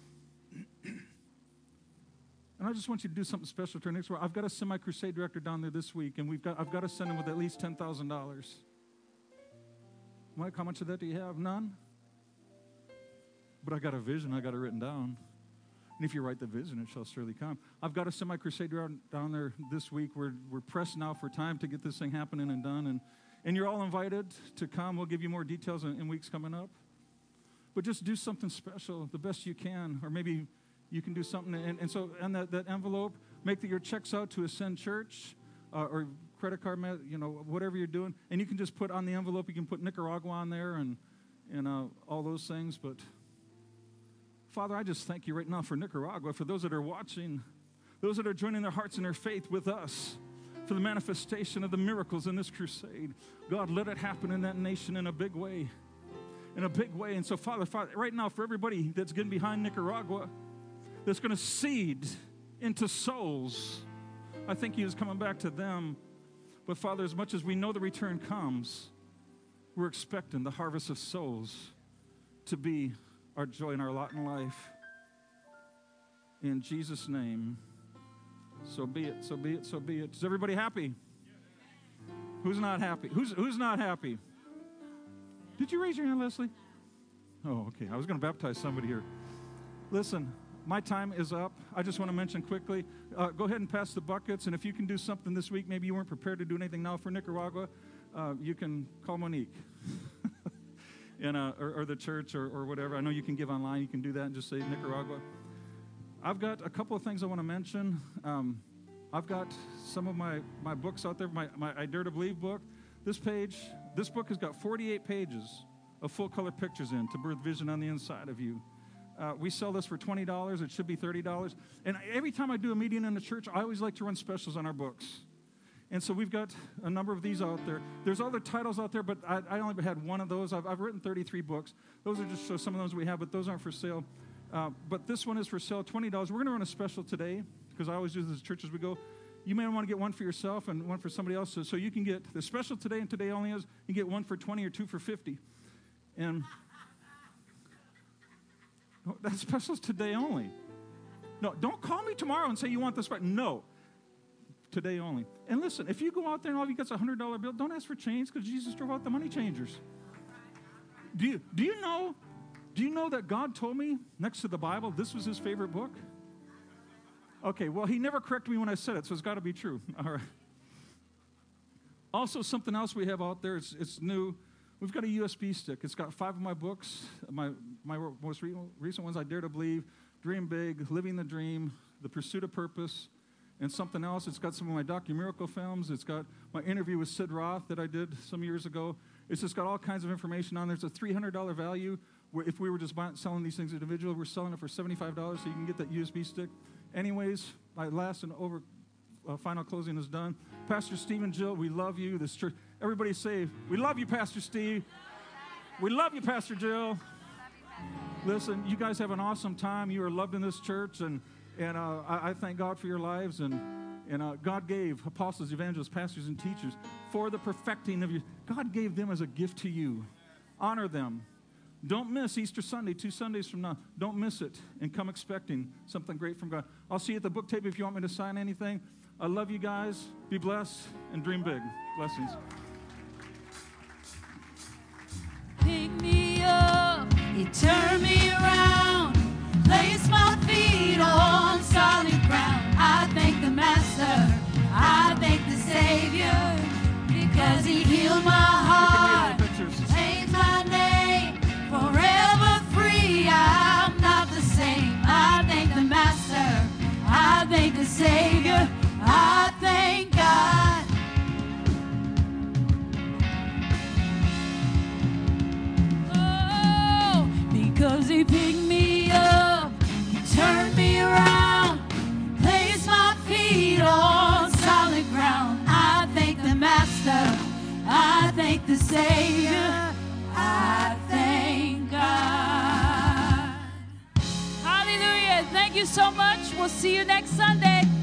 And I just want you to do something special to our next week. I've got a semi-crusade director down there this week, and we've got I've got to send him with at least ten thousand dollars. Mike, how much of that do you have? None? But I got a vision. I got it written down. And if you write the vision, it shall surely come. I've got a semi-crusade down there this week. We're, we're pressed now for time to get this thing happening and done. And, and you're all invited to come. We'll give you more details in, in weeks coming up. But just do something special the best you can. Or maybe you can do something. And, and so on that, that envelope, make the, your checks out to Ascend Church uh, or credit card, you know, whatever you're doing. And you can just put on the envelope, you can put Nicaragua on there and, and uh, all those things. But, Father, I just thank you right now for Nicaragua, for those that are watching, those that are joining their hearts and their faith with us, for the manifestation of the miracles in this crusade. God, let it happen in that nation in a big way, in a big way. And so, Father, Father, right now, for everybody that's getting behind Nicaragua, that's going to seed into souls, I think he is coming back to them. But, Father, as much as we know the return comes, we're expecting the harvest of souls to be our joy and our lot in life. In Jesus' name, so be it, so be it, so be it. Is everybody happy? Who's not happy? Who's, who's not happy? Did you raise your hand, Leslie? Oh, okay. I was going to baptize somebody here. Listen, my time is up. I just want to mention quickly, uh, go ahead and pass the buckets, and if you can do something this week, maybe you weren't prepared to do anything now for Nicaragua, uh, you can call Monique. And, uh, or, or the church or, or whatever. I know you can give online. You can do that and just say Nicaragua. I've got a couple of things I want to mention. Um, I've got some of my, my books out there, my, my I Dare to Believe book. This page, this book has got forty-eight pages of full-color pictures in to birth vision on the inside of you. Uh, we sell this for twenty dollars. It should be thirty dollars. And every time I do a meeting in the church, I always like to run specials on our books. And so we've got a number of these out there. There's other titles out there, but I, I only had one of those. I've, I've written thirty-three books. Those are just so some of those we have, but those aren't for sale. Uh, but this one is for sale, twenty dollars. We're going to run a special today, because I always do this at church as we go. You may want to get one for yourself and one for somebody else. So, so you can get, the special today and today only is, you get one for twenty or two for fifty. And no, that special's today only. No, don't call me tomorrow and say you want this. No. Today only. And listen, if you go out there and all you got is a one hundred dollar bill, don't ask for change, because Jesus drove out the money changers. Do you, do you know, do you know that God told me next to the Bible this was his favorite book? Okay, well, he never corrected me when I said it, so it's got to be true. All right. Also, something else we have out there, it's, it's new. We've got a U S B stick. It's got five of my books, my, my most re- recent ones, I Dare to Believe, Dream Big, Living the Dream, The Pursuit of Purpose, and something else. It's got some of my docu-miracle films. It's got my interview with Sid Roth that I did some years ago. It's just got all kinds of information on there. It's a three hundred dollar value. Where if we were just buying, selling these things individually, we're selling it for seventy-five dollars, so you can get that U S B stick. Anyways, my last and over uh, final closing is done. Pastor Steve and Jill, we love you. This church, everybody say, we love you, Pastor Steve. We love you, Pastor Jill. Listen, you guys have an awesome time. You are loved in this church, and And uh, I, I thank God for your lives. And, and uh, God gave apostles, evangelists, pastors, and teachers for the perfecting of you. God gave them as a gift to you. Honor them. Don't miss Easter Sunday, two Sundays from now. Don't miss it, and come expecting something great from God. I'll see you at the book table if you want me to sign anything. I love you guys. Be blessed and dream big. Blessings. Pick me up, you turn me around, place my feet on solid ground. I thank the Master, I thank the Savior, because he healed my heart, changed my name, forever free. I'm not the same. I thank the Master, I thank the Savior, I thank God. Oh, because he picked me up, he turned me around, placed my feet on solid ground. I thank the Master, I thank the Savior, I thank God. Hallelujah. Thank you so much. We'll see you next Sunday.